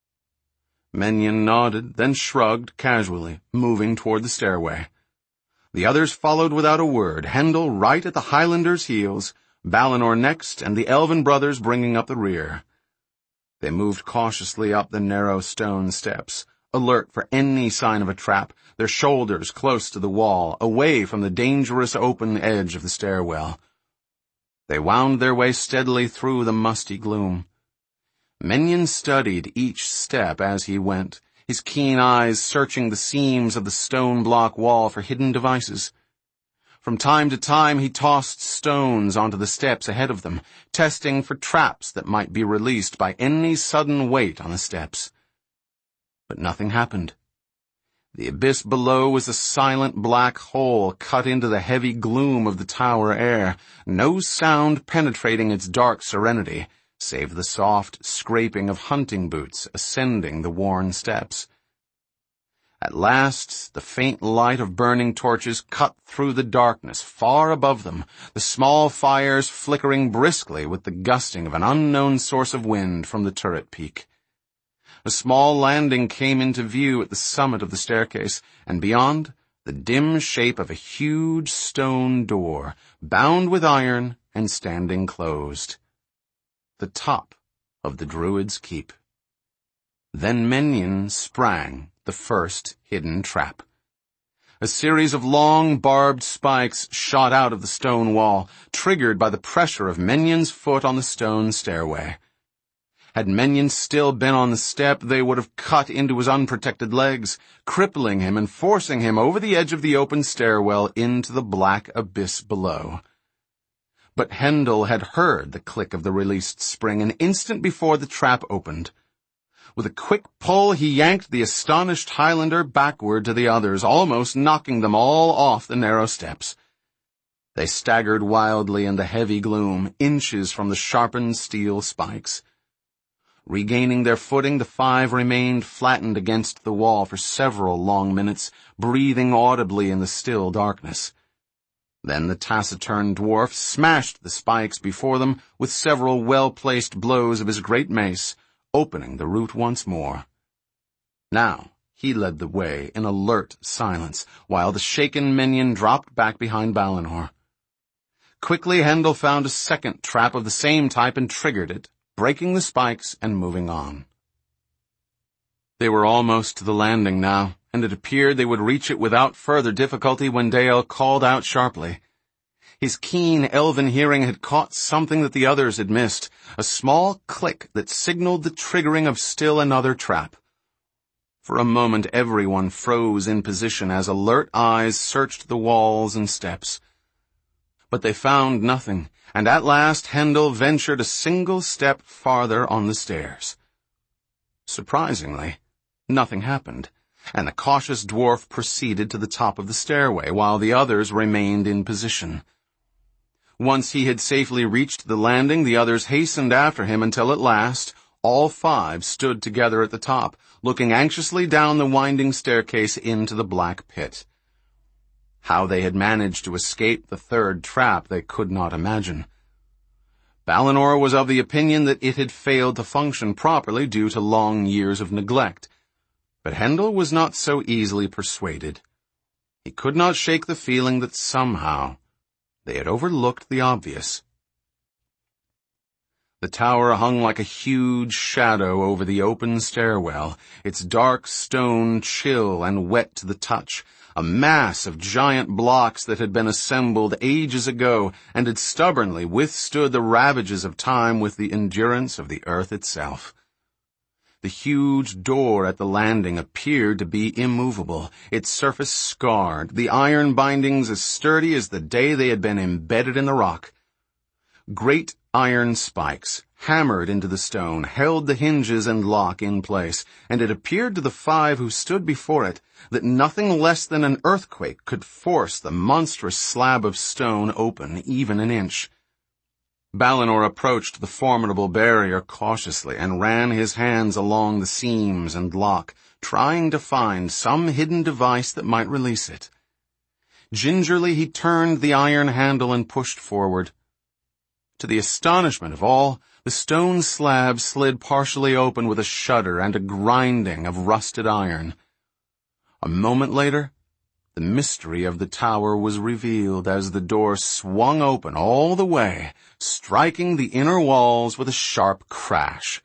Menyon nodded, then shrugged casually, moving toward the stairway. The others followed without a word, Hendel right at the Highlander's heels, Balinor next, and the elven brothers bringing up the rear. They moved cautiously up the narrow stone steps, alert for any sign of a trap, their shoulders close to the wall, away from the dangerous open edge of the stairwell. They wound their way steadily through the musty gloom. Menyon studied each step as he went, his keen eyes searching the seams of the stone block wall for hidden devices. From time to time he tossed stones onto the steps ahead of them, testing for traps that might be released by any sudden weight on the steps. But nothing happened. The abyss below was a silent black hole cut into the heavy gloom of the tower air, no sound penetrating its dark serenity, save the soft scraping of hunting boots ascending the worn steps. At last, the faint light of burning torches cut through the darkness far above them, the small fires flickering briskly with the gusting of an unknown source of wind from the turret peak. A small landing came into view at the summit of the staircase, and beyond, the dim shape of a huge stone door, bound with iron and standing closed. The top of the Druid's Keep. Then Menyon sprang the first hidden trap. A series of long, barbed spikes shot out of the stone wall, triggered by the pressure of Menyon's foot on the stone stairway. Had Menyon still been on the step, they would have cut into his unprotected legs, crippling him and forcing him over the edge of the open stairwell into the black abyss below. But Hendel had heard the click of the released spring an instant before the trap opened. With a quick pull, he yanked the astonished Highlander backward to the others, almost knocking them all off the narrow steps. They staggered wildly in the heavy gloom, inches from the sharpened steel spikes. Regaining their footing, the five remained flattened against the wall for several long minutes, breathing audibly in the still darkness. Then the taciturn dwarf smashed the spikes before them with several well-placed blows of his great mace, opening the route once more. Now he led the way in alert silence, while the shaken minion dropped back behind Balinor. Quickly Hendel found a second trap of the same type and triggered it, breaking the spikes and moving on. They were almost to the landing now, and it appeared they would reach it without further difficulty when Dale called out sharply. His keen elven hearing had caught something that the others had missed, a small click that signaled the triggering of still another trap. For a moment everyone froze in position as alert eyes searched the walls and steps. But they found nothing, and at last Hendel ventured a single step farther on the stairs. Surprisingly, nothing happened, and the cautious dwarf proceeded to the top of the stairway, while the others remained in position. Once he had safely reached the landing, the others hastened after him until at last all five stood together at the top, looking anxiously down the winding staircase into the black pit. How they had managed to escape the third trap they could not imagine. Balinor was of the opinion that it had failed to function properly due to long years of neglect, but Hendel was not so easily persuaded. He could not shake the feeling that somehow they had overlooked the obvious. The tower hung like a huge shadow over the open stairwell, its dark stone chill and wet to the touch, a mass of giant blocks that had been assembled ages ago and had stubbornly withstood the ravages of time with the endurance of the earth itself. The huge door at the landing appeared to be immovable, its surface scarred, the iron bindings as sturdy as the day they had been embedded in the rock. Great iron spikes, hammered into the stone, held the hinges and lock in place, and it appeared to the five who stood before it that nothing less than an earthquake could force the monstrous slab of stone open even an inch. Balinor approached the formidable barrier cautiously and ran his hands along the seams and lock, trying to find some hidden device that might release it. Gingerly he turned the iron handle and pushed forward. To the astonishment of all, the stone slab slid partially open with a shudder and a grinding of rusted iron. A moment later, the mystery of the tower was revealed as the door swung open all the way, striking the inner walls with a sharp crash.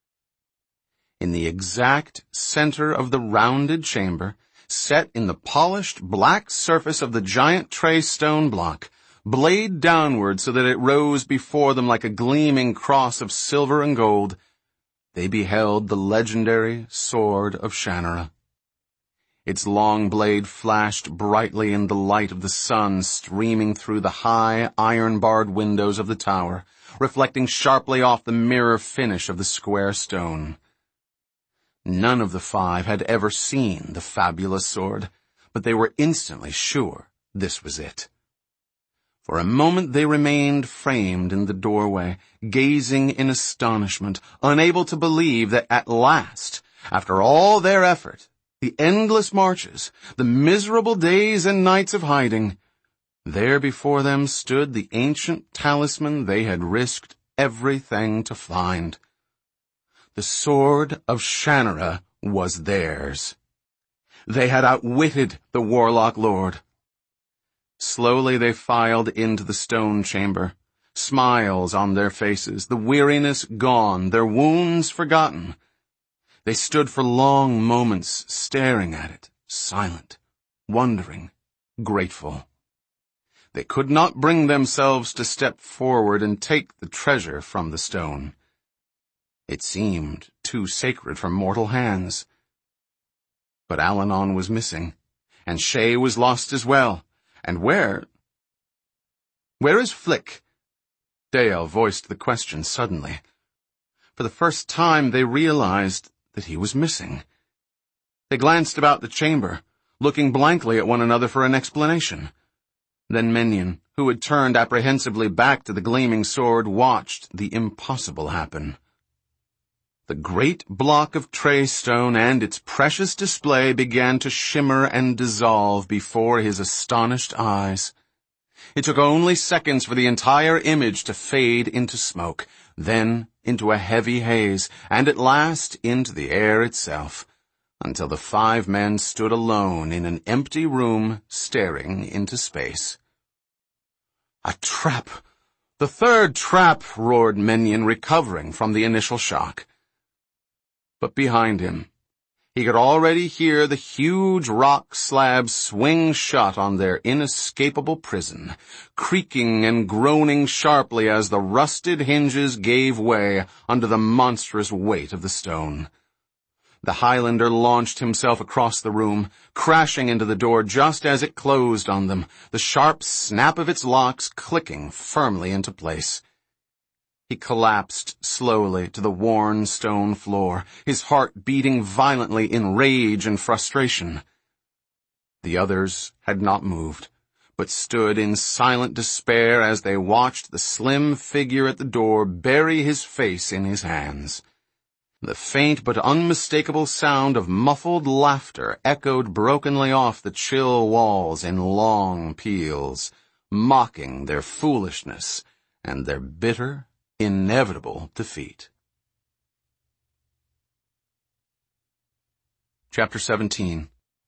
In the exact center of the rounded chamber, set in the polished black surface of the giant tray stone block, blade downward so that it rose before them like a gleaming cross of silver and gold, they beheld the legendary sword of Shannara. Its long blade flashed brightly in the light of the sun streaming through the high, iron-barred windows of the tower, reflecting sharply off the mirror finish of the square stone. None of the five had ever seen the fabulous sword, but they were instantly sure this was it. For a moment they remained framed in the doorway, gazing in astonishment, unable to believe that at last, after all their effort, the endless marches, the miserable days and nights of hiding, there before them stood the ancient talisman they had risked everything to find. The sword of Shannara was theirs. They had outwitted the warlock lord. Slowly they filed into the stone chamber, smiles on their faces, the weariness gone, their wounds forgotten. They stood for long moments staring at it, silent, wondering, grateful. They could not bring themselves to step forward and take the treasure from the stone. It seemed too sacred for mortal hands. But Allanon was missing, and Shay was lost as well. And where? Where is Flick? Dale voiced the question suddenly. For the first time they realized that he was missing. They glanced about the chamber, looking blankly at one another for an explanation. Then Minion, who had turned apprehensively back to the gleaming sword, watched the impossible happen. The great block of tray stone and its precious display began to shimmer and dissolve before his astonished eyes. It took only seconds for the entire image to fade into smoke, then into a heavy haze, and at last into the air itself, until the five men stood alone in an empty room staring into space. "A trap! The third trap!" roared Minion, recovering from the initial shock. But behind him, he could already hear the huge rock slabs swing shut on their inescapable prison, creaking and groaning sharply as the rusted hinges gave way under the monstrous weight of the stone. The Highlander launched himself across the room, crashing into the door just as it closed on them, the sharp snap of its locks clicking firmly into place. He collapsed slowly to the worn stone floor, his heart beating violently in rage and frustration. The others had not moved, but stood in silent despair as they watched the slim figure at the door bury his face in his hands. The faint but unmistakable sound of muffled laughter echoed brokenly off the chill walls in long peals, mocking their foolishness and their bitter, inevitable defeat. Chapter seventeen.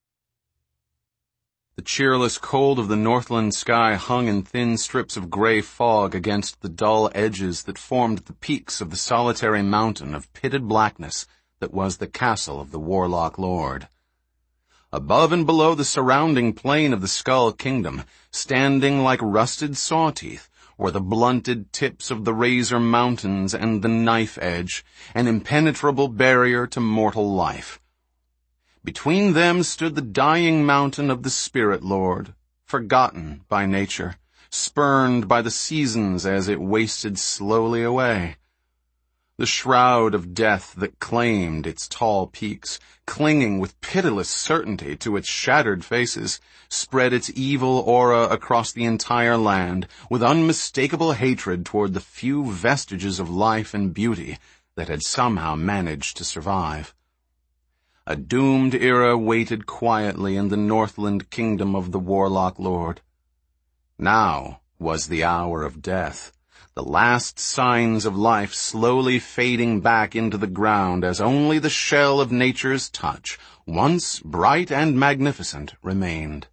The cheerless cold of the Northland sky hung in thin strips of gray fog against the dull edges that formed the peaks of the solitary mountain of pitted blackness that was the castle of the Warlock Lord. Above and below the surrounding plain of the Skull Kingdom, standing like rusted saw-teeth, were the blunted tips of the Razor Mountains and the Knife Edge, an impenetrable barrier to mortal life. Between them stood the dying mountain of the Spirit Lord, forgotten by nature, spurned by the seasons as it wasted slowly away. The shroud of death that claimed its tall peaks, clinging with pitiless certainty to its shattered faces, spread its evil aura across the entire land, with unmistakable hatred toward the few vestiges of life and beauty that had somehow managed to survive. A doomed era waited quietly in the Northland kingdom of the Warlock Lord. Now was the hour of death, the last signs of life slowly fading back into the ground as only the shell of nature's touch, once bright and magnificent, remained.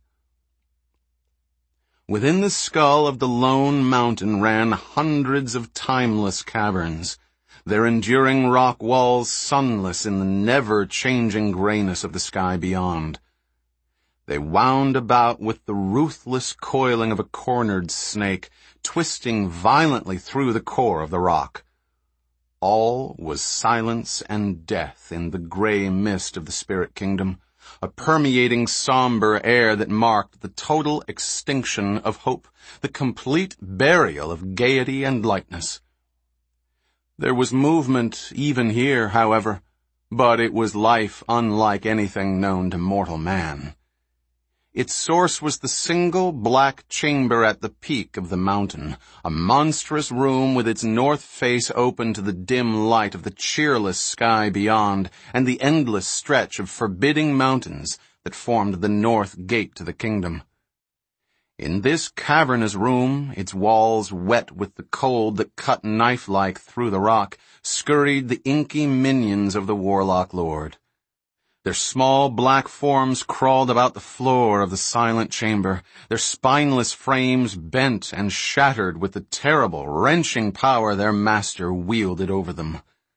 Within the skull of the lone mountain ran hundreds of timeless caverns, their enduring rock walls sunless in the never-changing grayness of the sky beyond. They wound about with the ruthless coiling of a cornered snake, twisting violently through the core of the rock. All was silence and death in the gray mist of the Spirit Kingdom, a permeating somber air that marked the total extinction of hope, the complete burial of gaiety and lightness. There was movement even here, however, but it was life unlike anything known to mortal man. Its source was the single black chamber at the peak of the mountain, a monstrous room with its north face open to the dim light of the cheerless sky beyond and the endless stretch of forbidding mountains that formed the north gate to the kingdom. In this cavernous room, its walls wet with the cold that cut knife-like through the rock, scurried the inky minions of the Warlock Lord. Their small black forms crawled about the floor of the silent chamber, their spineless frames bent and shattered with the terrible, wrenching power their master wielded over them.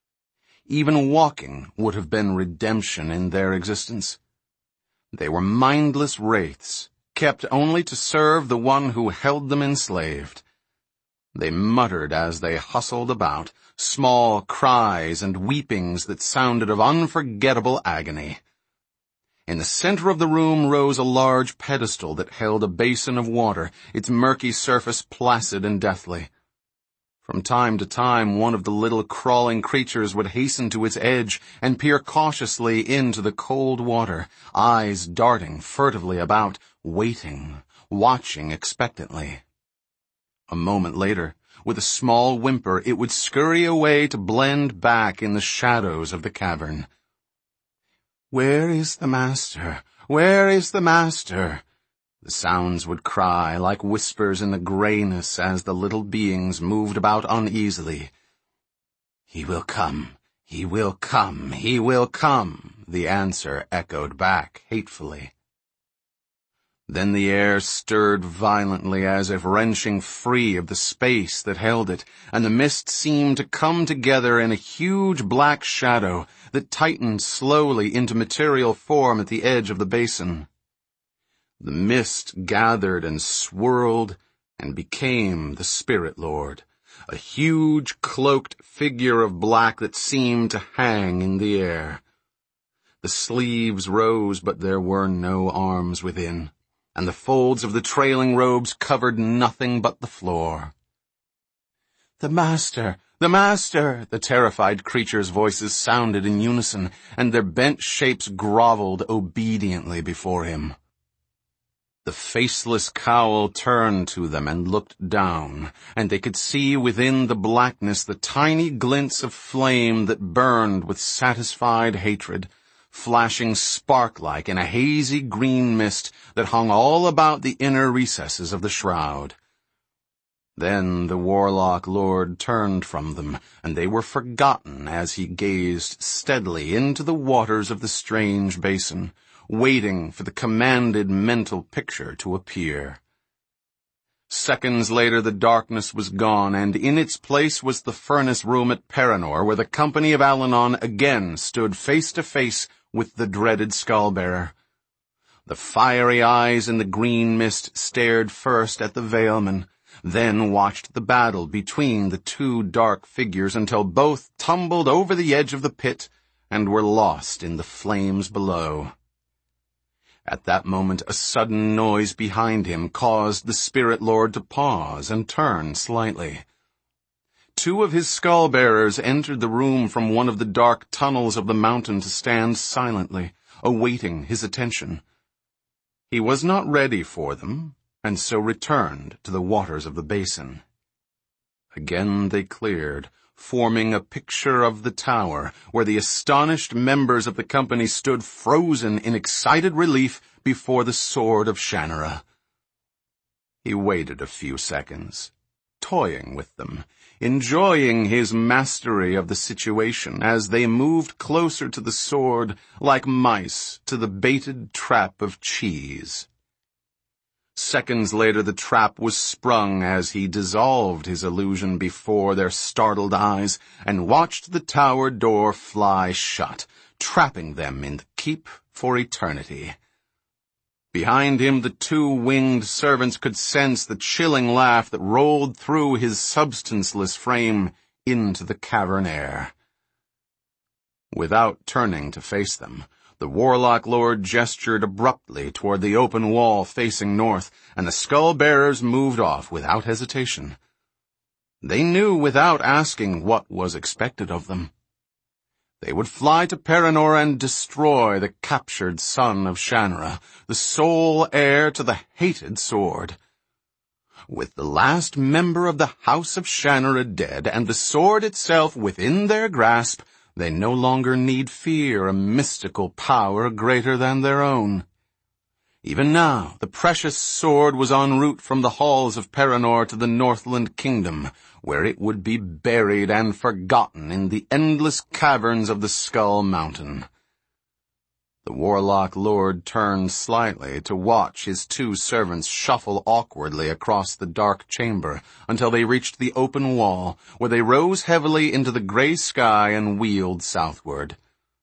Even walking would have been redemption in their existence. They were mindless wraiths, kept only to serve the one who held them enslaved. They muttered as they hustled about, small cries and weepings that sounded of unforgettable agony. In the center of the room rose a large pedestal that held a basin of water, its murky surface placid and deathly. From time to time, one of the little crawling creatures would hasten to its edge and peer cautiously into the cold water, eyes darting furtively about, waiting, watching expectantly. A moment later, with a small whimper, it would scurry away to blend back in the shadows of the cavern. "Where is the master? Where is the master?" The sounds would cry like whispers in the grayness as the little beings moved about uneasily. "He will come, he will come, he will come," the answer echoed back hatefully. Then the air stirred violently as if wrenching free of the space that held it, and the mist seemed to come together in a huge black shadow that tightened slowly into material form at the edge of the basin. The mist gathered and swirled and became the Spirit Lord, a huge cloaked figure of black that seemed to hang in the air. The sleeves rose, but there were no arms within, and the folds of the trailing robes covered nothing but the floor. "The master! The master!" The terrified creatures' voices sounded in unison, and their bent shapes groveled obediently before him. The faceless cowl turned to them and looked down, and they could see within the blackness the tiny glints of flame that burned with satisfied hatred, flashing spark-like in a hazy green mist that hung all about the inner recesses of the shroud. Then the Warlock Lord turned from them, and they were forgotten as he gazed steadily into the waters of the strange basin, waiting for the commanded mental picture to appear. Seconds later the darkness was gone, and in its place was the furnace room at Paranor, where the company of Al-Anon again stood face to face with the dreaded Skullbearer. The fiery eyes in the green mist stared first at the Veilman, then watched the battle between the two dark figures until both tumbled over the edge of the pit and were lost in the flames below. At that moment a sudden noise behind him caused the Spirit Lord to pause and turn slightly. Two of his skull-bearers entered the room from one of the dark tunnels of the mountain to stand silently, awaiting his attention. He was not ready for them, and so returned to the waters of the basin. Again they cleared, forming a picture of the tower, where the astonished members of the company stood frozen in excited relief before the sword of Shannara. He waited a few seconds, toying with them, enjoying his mastery of the situation as they moved closer to the sword like mice to the baited trap of cheese. Seconds later the trap was sprung as he dissolved his illusion before their startled eyes and watched the tower door fly shut, trapping them in the keep for eternity. Behind him the two winged servants could sense the chilling laugh that rolled through his substanceless frame into the cavern air. Without turning to face them, the Warlock Lord gestured abruptly toward the open wall facing north, and the skull-bearers moved off without hesitation. They knew without asking what was expected of them. They would fly to Paranor and destroy the captured son of Shannara, the sole heir to the hated sword. With the last member of the House of Shannara dead and the sword itself within their grasp, they no longer need fear a mystical power greater than their own. Even now, the precious sword was en route from the halls of Paranor to the Northland Kingdom, where it would be buried and forgotten in the endless caverns of the Skull Mountain. The Warlock Lord turned slightly to watch his two servants shuffle awkwardly across the dark chamber until they reached the open wall, where they rose heavily into the gray sky and wheeled southward.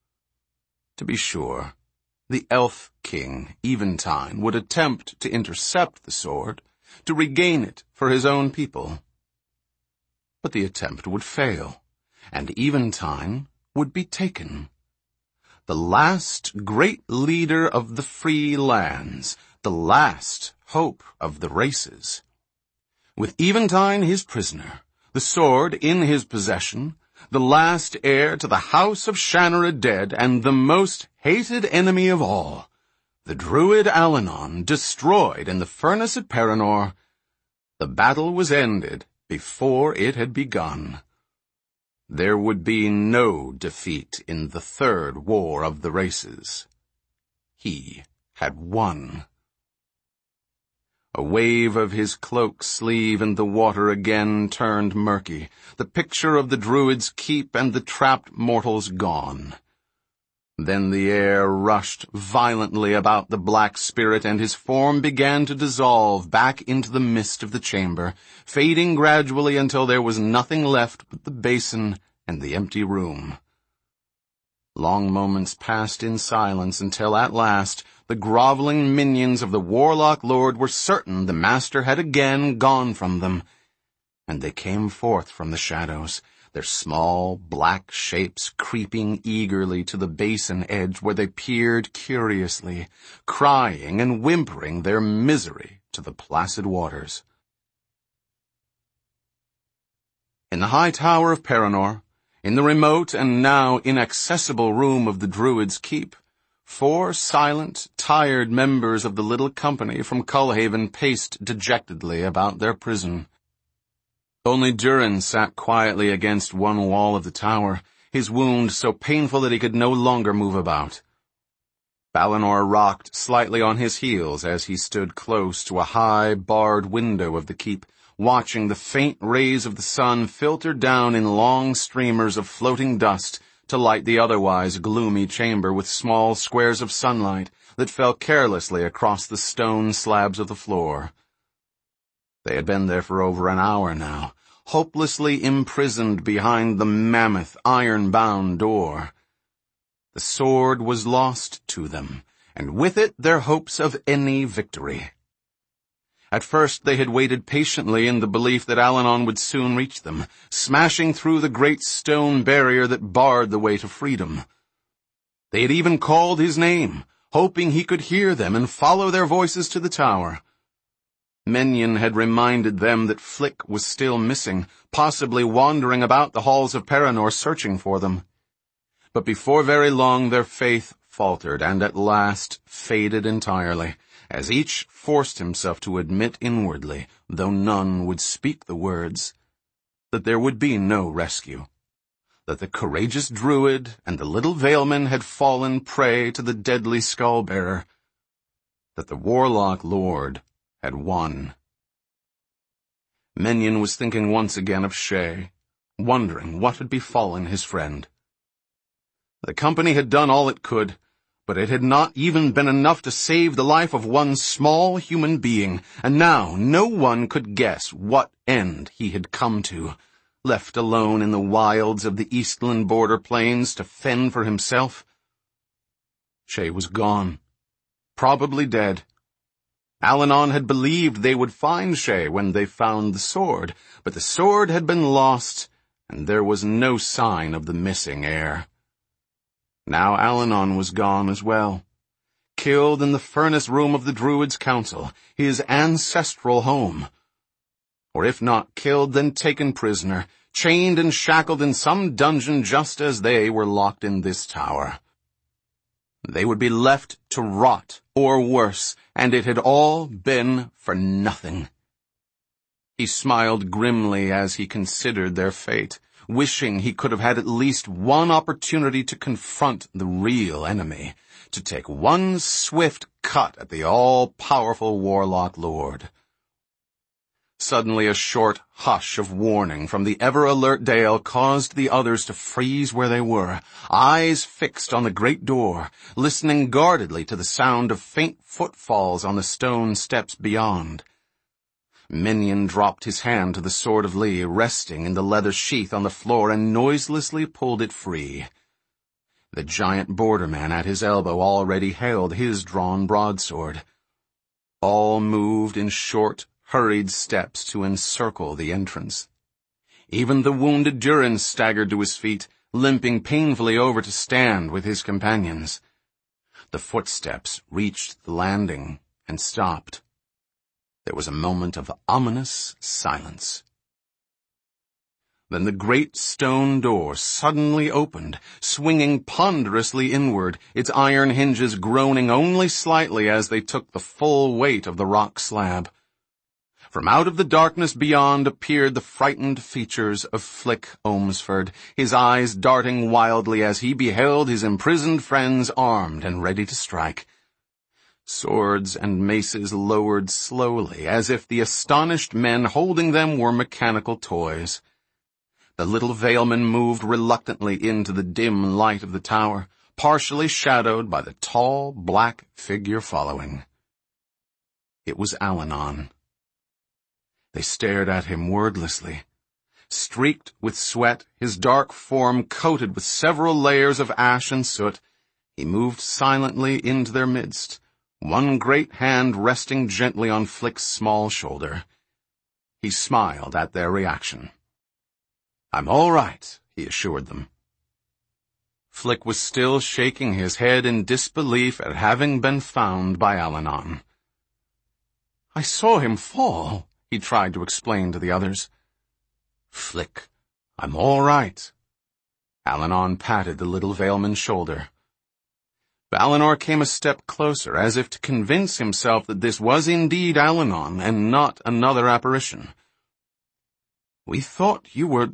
To be sure, the Elf King, Eventide, would attempt to intercept the sword, to regain it for his own people. But the attempt would fail, and Eventide would be taken. The last great leader of the free lands, the last hope of the races. With Eventide his prisoner, the sword in his possession, the last heir to the House of Shannara dead, and the most hated enemy of all, The druid Allanon destroyed in the furnace at Paranor. The battle was ended before it had begun. There would be no defeat in the third war of the races. He had won. A wave of his cloak sleeve and the water again turned murky, the picture of the druid's keep and the trapped mortals gone. Then the air rushed violently about the black spirit, and his form began to dissolve back into the mist of the chamber, fading gradually until there was nothing left but the basin and the empty room. Long moments passed in silence until at last the groveling minions of the Warlock Lord were certain the master had again gone from them, and they came forth from the shadows, their small black shapes creeping eagerly to the basin edge where they peered curiously, crying and whimpering their misery to the placid waters. In the high tower of Paranor, in the remote and now inaccessible room of the Druid's Keep, four silent, tired members of the little company from Cullhaven paced dejectedly about their prison. Only Durin sat quietly against one wall of the tower, his wound so painful that he could no longer move about. Balinor rocked slightly on his heels as he stood close to a high, barred window of the keep, watching the faint rays of the sun filter down in long streamers of floating dust to light the otherwise gloomy chamber with small squares of sunlight that fell carelessly across the stone slabs of the floor. They had been there for over an hour now, hopelessly imprisoned behind the mammoth iron-bound door. The sword was lost to them, and with it their hopes of any victory. At first they had waited patiently in the belief that Allanon would soon reach them, smashing through the great stone barrier that barred the way to freedom. They had even called his name, hoping he could hear them and follow their voices to the tower. Menyon had reminded them that Flick was still missing, possibly wandering about the halls of Paranor searching for them. But before very long their faith faltered and at last faded entirely, as each forced himself to admit inwardly, though none would speak the words, that there would be no rescue, that the courageous druid and the little Valeman had fallen prey to the deadly skull-bearer, that the Warlock Lord had won. Menyon was thinking once again of Shay, wondering what had befallen his friend. The company had done all it could, but it had not even been enough to save the life of one small human being, and now no one could guess what end he had come to, left alone in the wilds of the Eastland border plains to fend for himself. Shay was gone, probably dead. Allanon had believed they would find Shay when they found the sword, but the sword had been lost, and there was no sign of the missing heir. Now Allanon was gone as well, killed in the furnace room of the Druid's Council, his ancestral home. Or if not killed, then taken prisoner, chained and shackled in some dungeon just as they were locked in this tower. They would be left to rot, or worse, and it had all been for nothing. He smiled grimly as he considered their fate, wishing he could have had at least one opportunity to confront the real enemy, to take one swift cut at the all-powerful Warlock Lord. Suddenly a short hush of warning from the ever-alert Dale caused the others to freeze where they were, eyes fixed on the great door, listening guardedly to the sound of faint footfalls on the stone steps beyond. Menyon dropped his hand to the sword of Lee, resting in the leather sheath on the floor, and noiselessly pulled it free. The giant borderman at his elbow already held his drawn broadsword. All moved in short, hurried steps to encircle the entrance. Even the wounded Durin staggered to his feet, limping painfully over to stand with his companions. The footsteps reached the landing and stopped. There was a moment of ominous silence. Then the great stone door suddenly opened, swinging ponderously inward, its iron hinges groaning only slightly as they took the full weight of the rock slab. From out of the darkness beyond appeared the frightened features of Flick Ohmsford, his eyes darting wildly as he beheld his imprisoned friends armed and ready to strike. Swords and maces lowered slowly, as if the astonished men holding them were mechanical toys. The little Valeman moved reluctantly into the dim light of the tower, partially shadowed by the tall, black figure following. It was Allanon. They stared at him wordlessly. Streaked with sweat, his dark form coated with several layers of ash and soot, he moved silently into their midst, one great hand resting gently on Flick's small shoulder. He smiled at their reaction. "I'm all right," he assured them. Flick was still shaking his head in disbelief at having been found by Allanon. "I saw him fall," he tried to explain to the others. "Flick, I'm all right." Allanon patted the little Valeman's shoulder. Valinor came a step closer, as if to convince himself that this was indeed Allanon and not another apparition. "We thought you were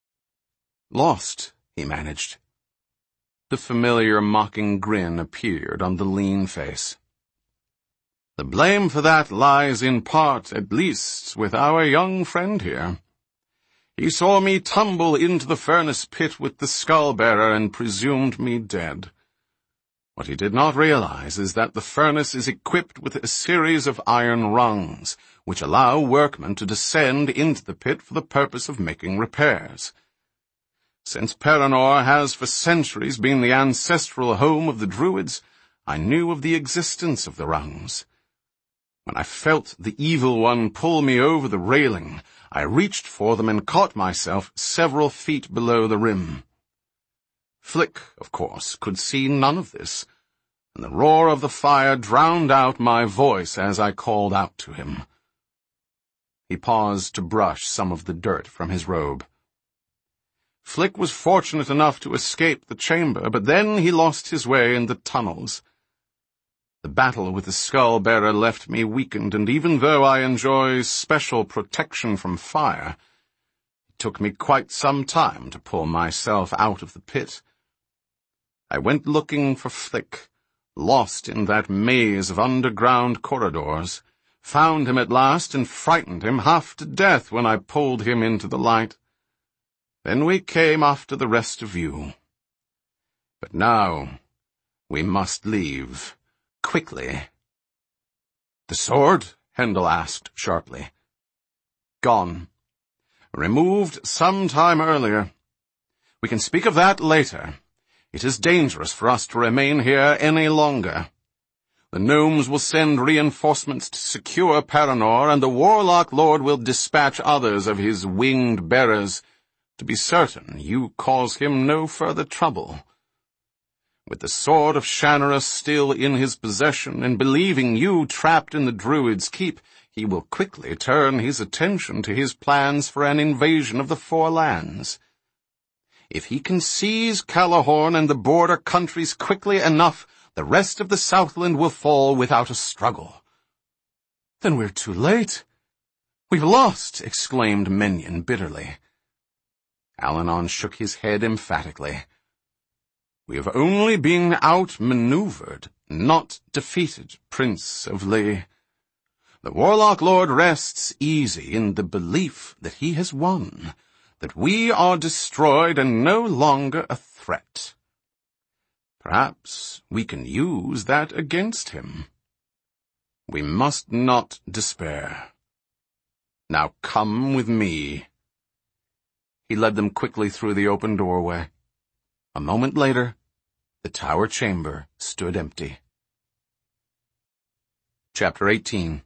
lost," he managed. The familiar mocking grin appeared on the lean face. "The blame for that lies in part, at least, with our young friend here. He saw me tumble into the furnace pit with the skull-bearer and presumed me dead. What he did not realize is that the furnace is equipped with a series of iron rungs, which allow workmen to descend into the pit for the purpose of making repairs. Since Paranor has for centuries been the ancestral home of the Druids, I knew of the existence of the rungs. When I felt the evil one pull me over the railing, I reached for them and caught myself several feet below the rim. Flick, of course, could see none of this, and the roar of the fire drowned out my voice as I called out to him." He paused to brush some of the dirt from his robe. "Flick was fortunate enough to escape the chamber, but then he lost his way in the tunnels. The battle with the skull-bearer left me weakened, and even though I enjoy special protection from fire, it took me quite some time to pull myself out of the pit. I went looking for Flick, lost in that maze of underground corridors, found him at last and frightened him half to death when I pulled him into the light. Then we came after the rest of you. But now we must leave. Quickly." "The sword?" Hendel asked sharply. "Gone. Removed some time earlier. We can speak of that later. It is dangerous for us to remain here any longer. The gnomes will send reinforcements to secure Paranor, and the Warlock Lord will dispatch others of his winged bearers to be certain you cause him no further trouble. With the sword of Shanarus still in his possession, and believing you trapped in the Druid's keep, he will quickly turn his attention to his plans for an invasion of the Four Lands. If he can seize Callahorn and the border countries quickly enough, the rest of the Southland will fall without a struggle." "Then we're too late. We've lost," exclaimed Menyon bitterly. Allanon shook his head emphatically. "We have only been outmaneuvered, not defeated, Prince of Lee. The Warlock Lord rests easy in the belief that he has won, that we are destroyed and no longer a threat. Perhaps we can use that against him. We must not despair. Now come with me." He led them quickly through the open doorway. A moment later, the tower chamber stood empty. Chapter eighteen.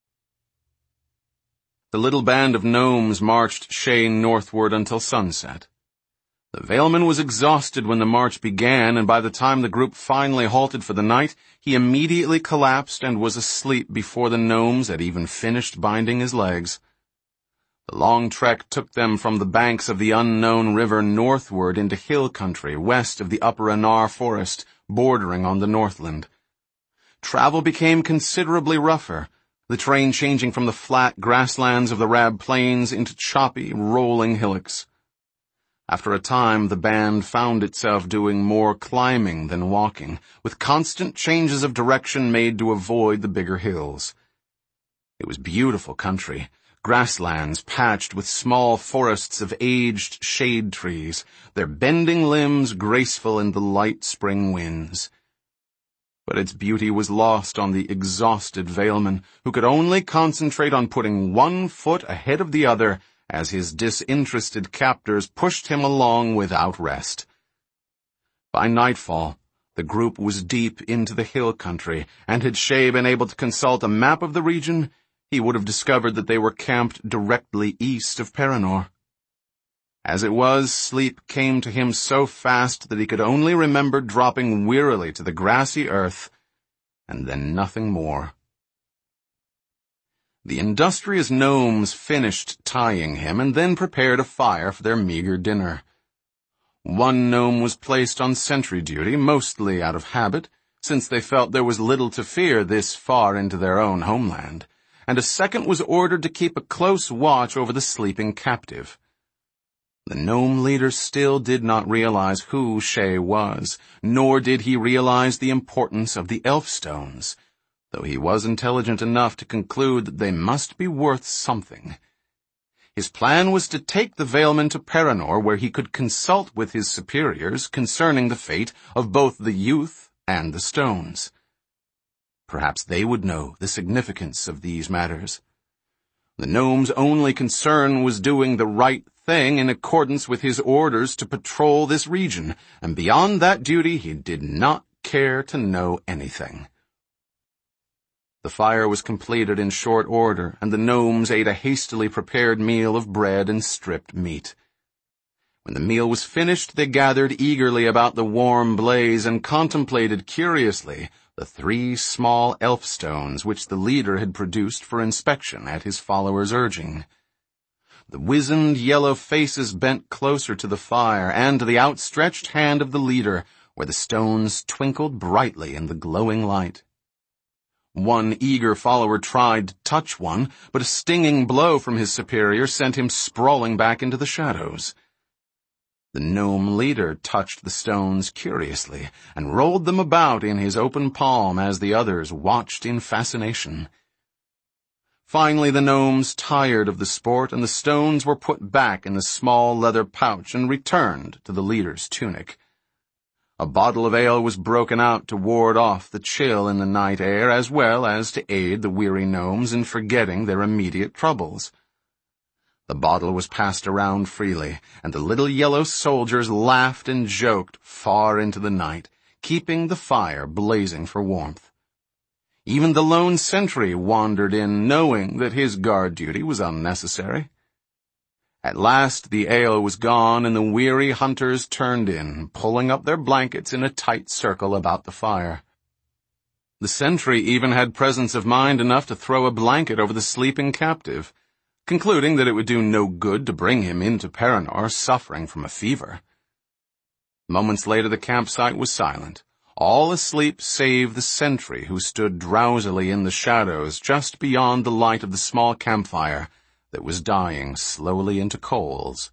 The little band of gnomes marched Shane northward until sunset. The Valeman was exhausted when the march began, and by the time the group finally halted for the night, he immediately collapsed and was asleep before the gnomes had even finished binding his legs. The long trek took them from the banks of the unknown river northward into hill country west of the upper Anar forest, bordering on the Northland. Travel became considerably rougher, the train changing from the flat grasslands of the Rab Plains into choppy, rolling hillocks. After a time, the band found itself doing more climbing than walking, with constant changes of direction made to avoid the bigger hills. It was beautiful country, grasslands patched with small forests of aged shade trees, their bending limbs graceful in the light spring winds. But its beauty was lost on the exhausted Valeman, who could only concentrate on putting one foot ahead of the other as his disinterested captors pushed him along without rest. By nightfall, the group was deep into the hill country, and had Shay been able to consult a map of the region, he would have discovered that they were camped directly east of Paranor. As it was, sleep came to him so fast that he could only remember dropping wearily to the grassy earth, and then nothing more. The industrious gnomes finished tying him and then prepared a fire for their meager dinner. One gnome was placed on sentry duty, mostly out of habit, since they felt there was little to fear this far into their own homeland, and a second was ordered to keep a close watch over the sleeping captive. The gnome leader still did not realize who Shay was, nor did he realize the importance of the elf stones, though he was intelligent enough to conclude that they must be worth something. His plan was to take the Valeman to Paranor, where he could consult with his superiors concerning the fate of both the youth and the stones. Perhaps they would know the significance of these matters. The gnome's only concern was doing the right thing in accordance with his orders to patrol this region, and beyond that duty he did not care to know anything. The fire was completed in short order, and the gnomes ate a hastily prepared meal of bread and stripped meat. When the meal was finished, they gathered eagerly about the warm blaze and contemplated curiously the three small elf stones which the leader had produced for inspection at his followers' urging. The wizened yellow faces bent closer to the fire and to the outstretched hand of the leader, where the stones twinkled brightly in the glowing light. One eager follower tried to touch one, but a stinging blow from his superior sent him sprawling back into the shadows. The gnome leader touched the stones curiously and rolled them about in his open palm as the others watched in fascination. Finally, the gnomes tired of the sport, and the stones were put back in the small leather pouch and returned to the leader's tunic. A bottle of ale was broken out to ward off the chill in the night air, as well as to aid the weary gnomes in forgetting their immediate troubles. The bottle was passed around freely, and the little yellow soldiers laughed and joked far into the night, keeping the fire blazing for warmth. Even the lone sentry wandered in, knowing that his guard duty was unnecessary. At last the ale was gone, and the weary hunters turned in, pulling up their blankets in a tight circle about the fire. The sentry even had presence of mind enough to throw a blanket over the sleeping captive, concluding that it would do no good to bring him into Paranor suffering from a fever. Moments later the campsite was silent, all asleep save the sentry who stood drowsily in the shadows just beyond the light of the small campfire that was dying slowly into coals.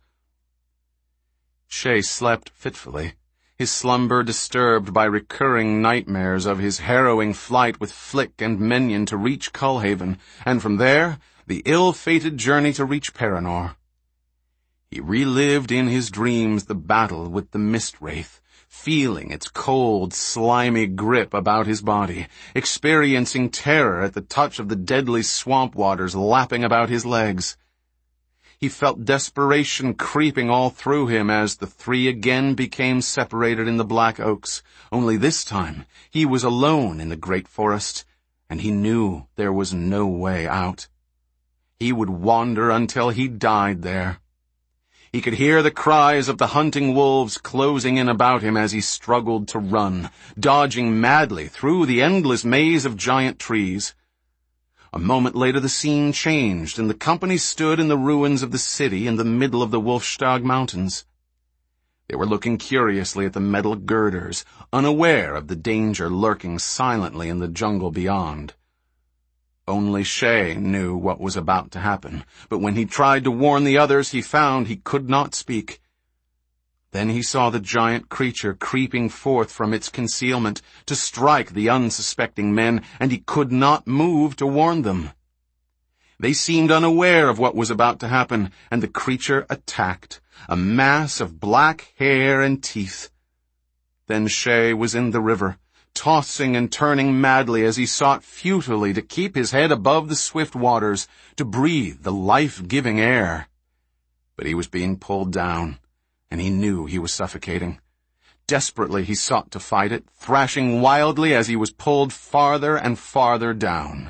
Shay slept fitfully, his slumber disturbed by recurring nightmares of his harrowing flight with Flick and Menyon to reach Cullhaven, and from there, the ill-fated journey to reach Paranor. He relived in his dreams the battle with the Mist-Wraith, feeling its cold, slimy grip about his body, experiencing terror at the touch of the deadly swamp waters lapping about his legs. He felt desperation creeping all through him as the three again became separated in the black oaks, only this time he was alone in the great forest, and he knew there was no way out. He would wander until he died there. He could hear the cries of the hunting wolves closing in about him as he struggled to run, dodging madly through the endless maze of giant trees. A moment later the scene changed, and the company stood in the ruins of the city in the middle of the Wolfstag Mountains. They were looking curiously at the metal girders, unaware of the danger lurking silently in the jungle beyond. Only Shay knew what was about to happen, but when he tried to warn the others, he found he could not speak. Then he saw the giant creature creeping forth from its concealment to strike the unsuspecting men, and he could not move to warn them. They seemed unaware of what was about to happen, and the creature attacked, a mass of black hair and teeth. Then Shay was in the river, tossing and turning madly as he sought futilely to keep his head above the swift waters, to breathe the life-giving air. But he was being pulled down, and he knew he was suffocating. Desperately he sought to fight it, thrashing wildly as he was pulled farther and farther down.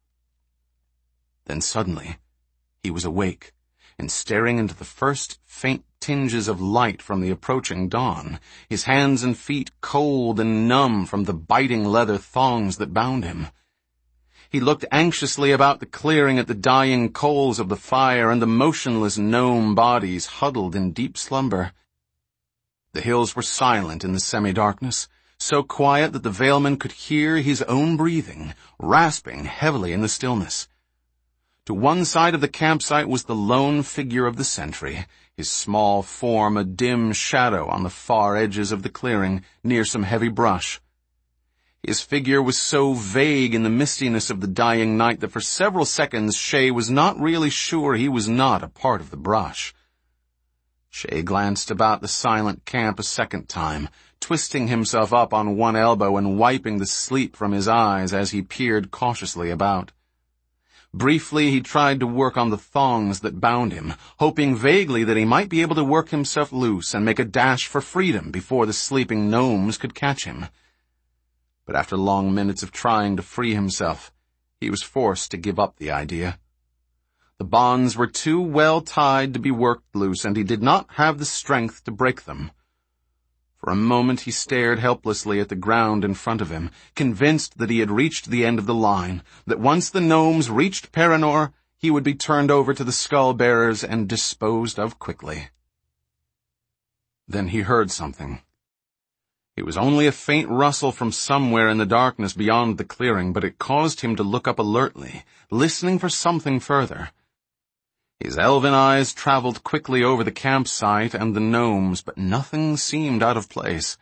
Then suddenly he was awake, and staring into the first faint tinges of light from the approaching dawn, his hands and feet cold and numb from the biting leather thongs that bound him. He looked anxiously about the clearing at the dying coals of the fire and the motionless gnome bodies huddled in deep slumber. The hills were silent in the semi-darkness, so quiet that the Valeman could hear his own breathing, rasping heavily in the stillness. To one side of the campsite was the lone figure of the sentry, his small form a dim shadow on the far edges of the clearing, near some heavy brush. His figure was so vague in the mistiness of the dying night that for several seconds Shay was not really sure he was not a part of the brush. Shay glanced about the silent camp a second time, twisting himself up on one elbow and wiping the sleep from his eyes as he peered cautiously about. Briefly he tried to work on the thongs that bound him, hoping vaguely that he might be able to work himself loose and make a dash for freedom before the sleeping gnomes could catch him. But after long minutes of trying to free himself, he was forced to give up the idea. The bonds were too well tied to be worked loose, and he did not have the strength to break them. For a moment he stared helplessly at the ground in front of him, convinced that he had reached the end of the line, that once the gnomes reached Paranor, he would be turned over to the skull-bearers and disposed of quickly. Then he heard something. It was only a faint rustle from somewhere in the darkness beyond the clearing, but it caused him to look up alertly, listening for something further. His elven eyes traveled quickly over the campsite and the gnomes, but nothing seemed out of place.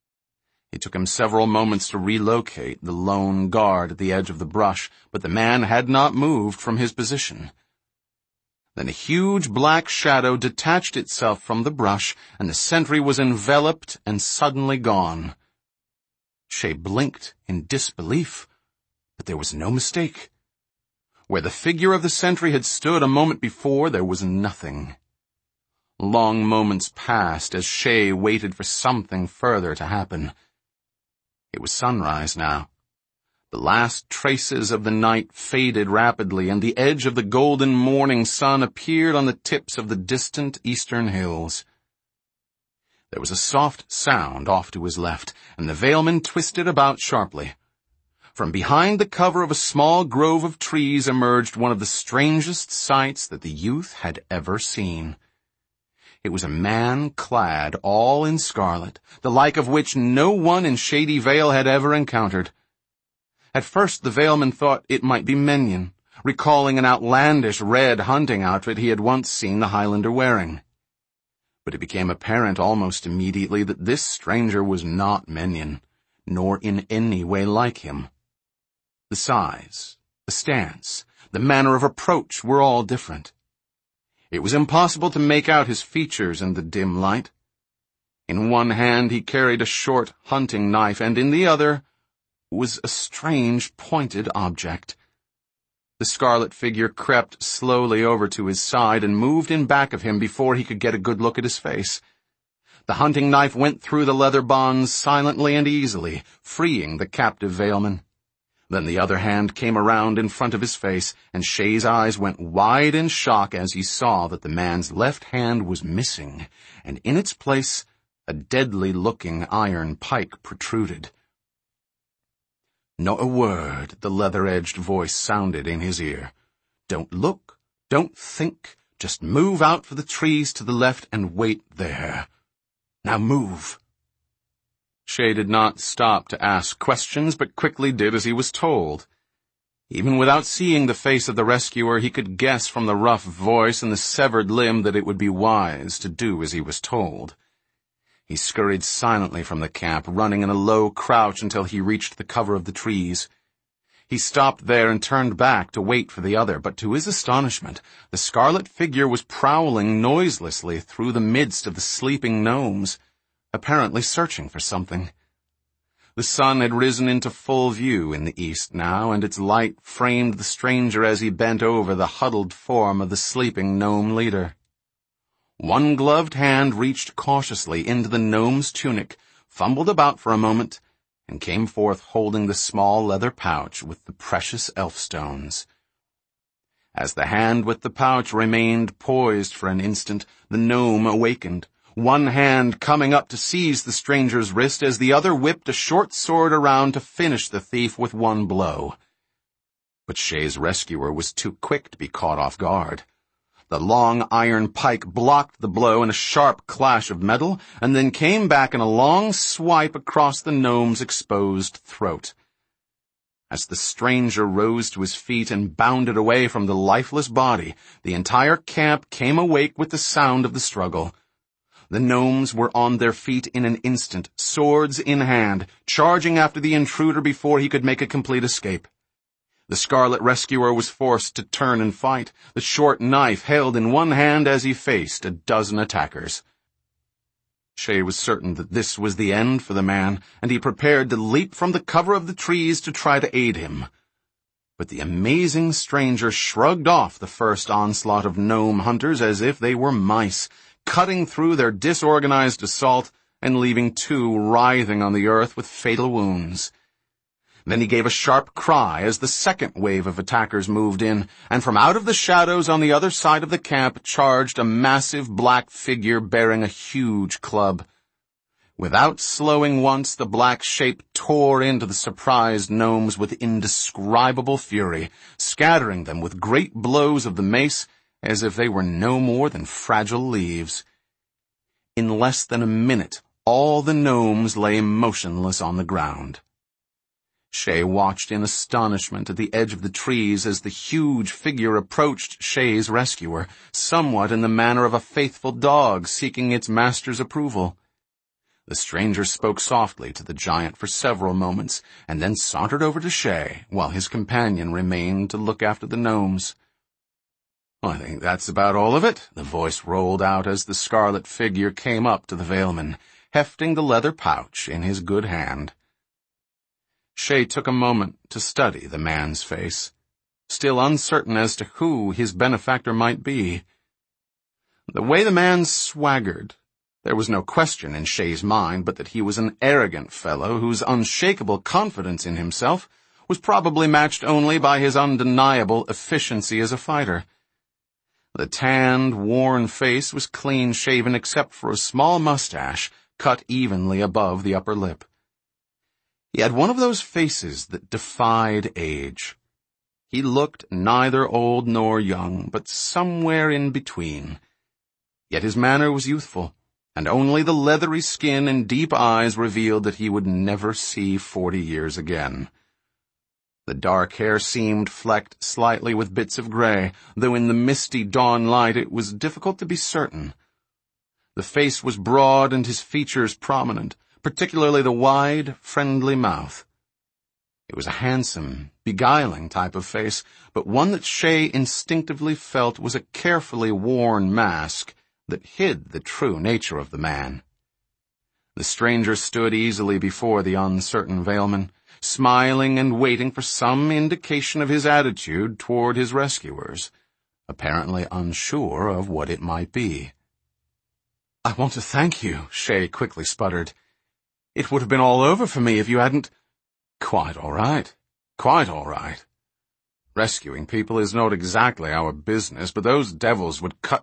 It took him several moments to relocate the lone guard at the edge of the brush, but the man had not moved from his position. Then a huge black shadow detached itself from the brush, and the sentry was enveloped and suddenly gone. Shay blinked in disbelief, but there was no mistake. Where the figure of the sentry had stood a moment before, there was nothing. Long moments passed as Shay waited for something further to happen. It was sunrise now. The last traces of the night faded rapidly, and the edge of the golden morning sun appeared on the tips of the distant eastern hills. There was a soft sound off to his left, and the Valeman twisted about sharply. From behind the cover of a small grove of trees emerged one of the strangest sights that the youth had ever seen. It was a man clad all in scarlet, the like of which no one in Shady Vale had ever encountered. At first the Valeman thought it might be Menyon, recalling an outlandish red hunting outfit he had once seen the Highlander wearing. But it became apparent almost immediately that this stranger was not Menyon, nor in any way like him. The size, the stance, the manner of approach were all different. It was impossible to make out his features in the dim light. In one hand he carried a short hunting knife, and in the other was a strange pointed object. The scarlet figure crept slowly over to his side and moved in back of him before he could get a good look at his face. The hunting knife went through the leather bonds silently and easily, freeing the captive Valeman. Then the other hand came around in front of his face, and Shay's eyes went wide in shock as he saw that the man's left hand was missing, and in its place a deadly-looking iron pike protruded. Not a word, the leather-edged voice sounded in his ear. Don't look, don't think, just move out for the trees to the left and wait there. Now move. Shay did not stop to ask questions, but quickly did as he was told. Even without seeing the face of the rescuer, he could guess from the rough voice and the severed limb that it would be wise to do as he was told. He scurried silently from the camp, running in a low crouch until he reached the cover of the trees. He stopped there and turned back to wait for the other, but to his astonishment, the scarlet figure was prowling noiselessly through the midst of the sleeping gnomes, apparently searching for something. The sun had risen into full view in the east now, and its light framed the stranger as he bent over the huddled form of the sleeping gnome leader. One gloved hand reached cautiously into the gnome's tunic, fumbled about for a moment, and came forth holding the small leather pouch with the precious elfstones. As the hand with the pouch remained poised for an instant, the gnome awakened, one hand coming up to seize the stranger's wrist as the other whipped a short sword around to finish the thief with one blow. But Shay's rescuer was too quick to be caught off guard. The long iron pike blocked the blow in a sharp clash of metal, and then came back in a long swipe across the gnome's exposed throat. As the stranger rose to his feet and bounded away from the lifeless body, the entire camp came awake with the sound of the struggle. The gnomes were on their feet in an instant, swords in hand, charging after the intruder before he could make a complete escape. The scarlet rescuer was forced to turn and fight, the short knife held in one hand as he faced a dozen attackers. Shay was certain that this was the end for the man, and he prepared to leap from the cover of the trees to try to aid him. But the amazing stranger shrugged off the first onslaught of gnome hunters as if they were mice, cutting through their disorganized assault and leaving two writhing on the earth with fatal wounds. Then he gave a sharp cry as the second wave of attackers moved in, and from out of the shadows on the other side of the camp charged a massive black figure bearing a huge club. Without slowing once, the black shape tore into the surprised gnomes with indescribable fury, scattering them with great blows of the mace as if they were no more than fragile leaves. In less than a minute, all the gnomes lay motionless on the ground. Shay watched in astonishment at the edge of the trees as the huge figure approached Shay's rescuer, somewhat in the manner of a faithful dog seeking its master's approval. The stranger spoke softly to the giant for several moments, and then sauntered over to Shay, while his companion remained to look after the gnomes. "I think that's about all of it," the voice rolled out as the scarlet figure came up to the Valeman, hefting the leather pouch in his good hand. Shay took a moment to study the man's face, still uncertain as to who his benefactor might be. The way the man swaggered, there was no question in Shay's mind but that he was an arrogant fellow whose unshakable confidence in himself was probably matched only by his undeniable efficiency as a fighter. The tanned, worn face was clean-shaven except for a small mustache cut evenly above the upper lip. He had one of those faces that defied age. He looked neither old nor young, but somewhere in between. Yet his manner was youthful, and only the leathery skin and deep eyes revealed that he would never see forty years again. The dark hair seemed flecked slightly with bits of gray, though in the misty dawn light it was difficult to be certain. The face was broad and his features prominent, particularly the wide, friendly mouth. It was a handsome, beguiling type of face, but one that Shay instinctively felt was a carefully worn mask that hid the true nature of the man. The stranger stood easily before the uncertain Valeman, smiling and waiting for some indication of his attitude toward his rescuers, apparently unsure of what it might be. "I want to thank you," Shay quickly sputtered. "It would have been all over for me if you hadn't—" "Quite all right. Quite all right. Rescuing people is not exactly our business, but those devils would cut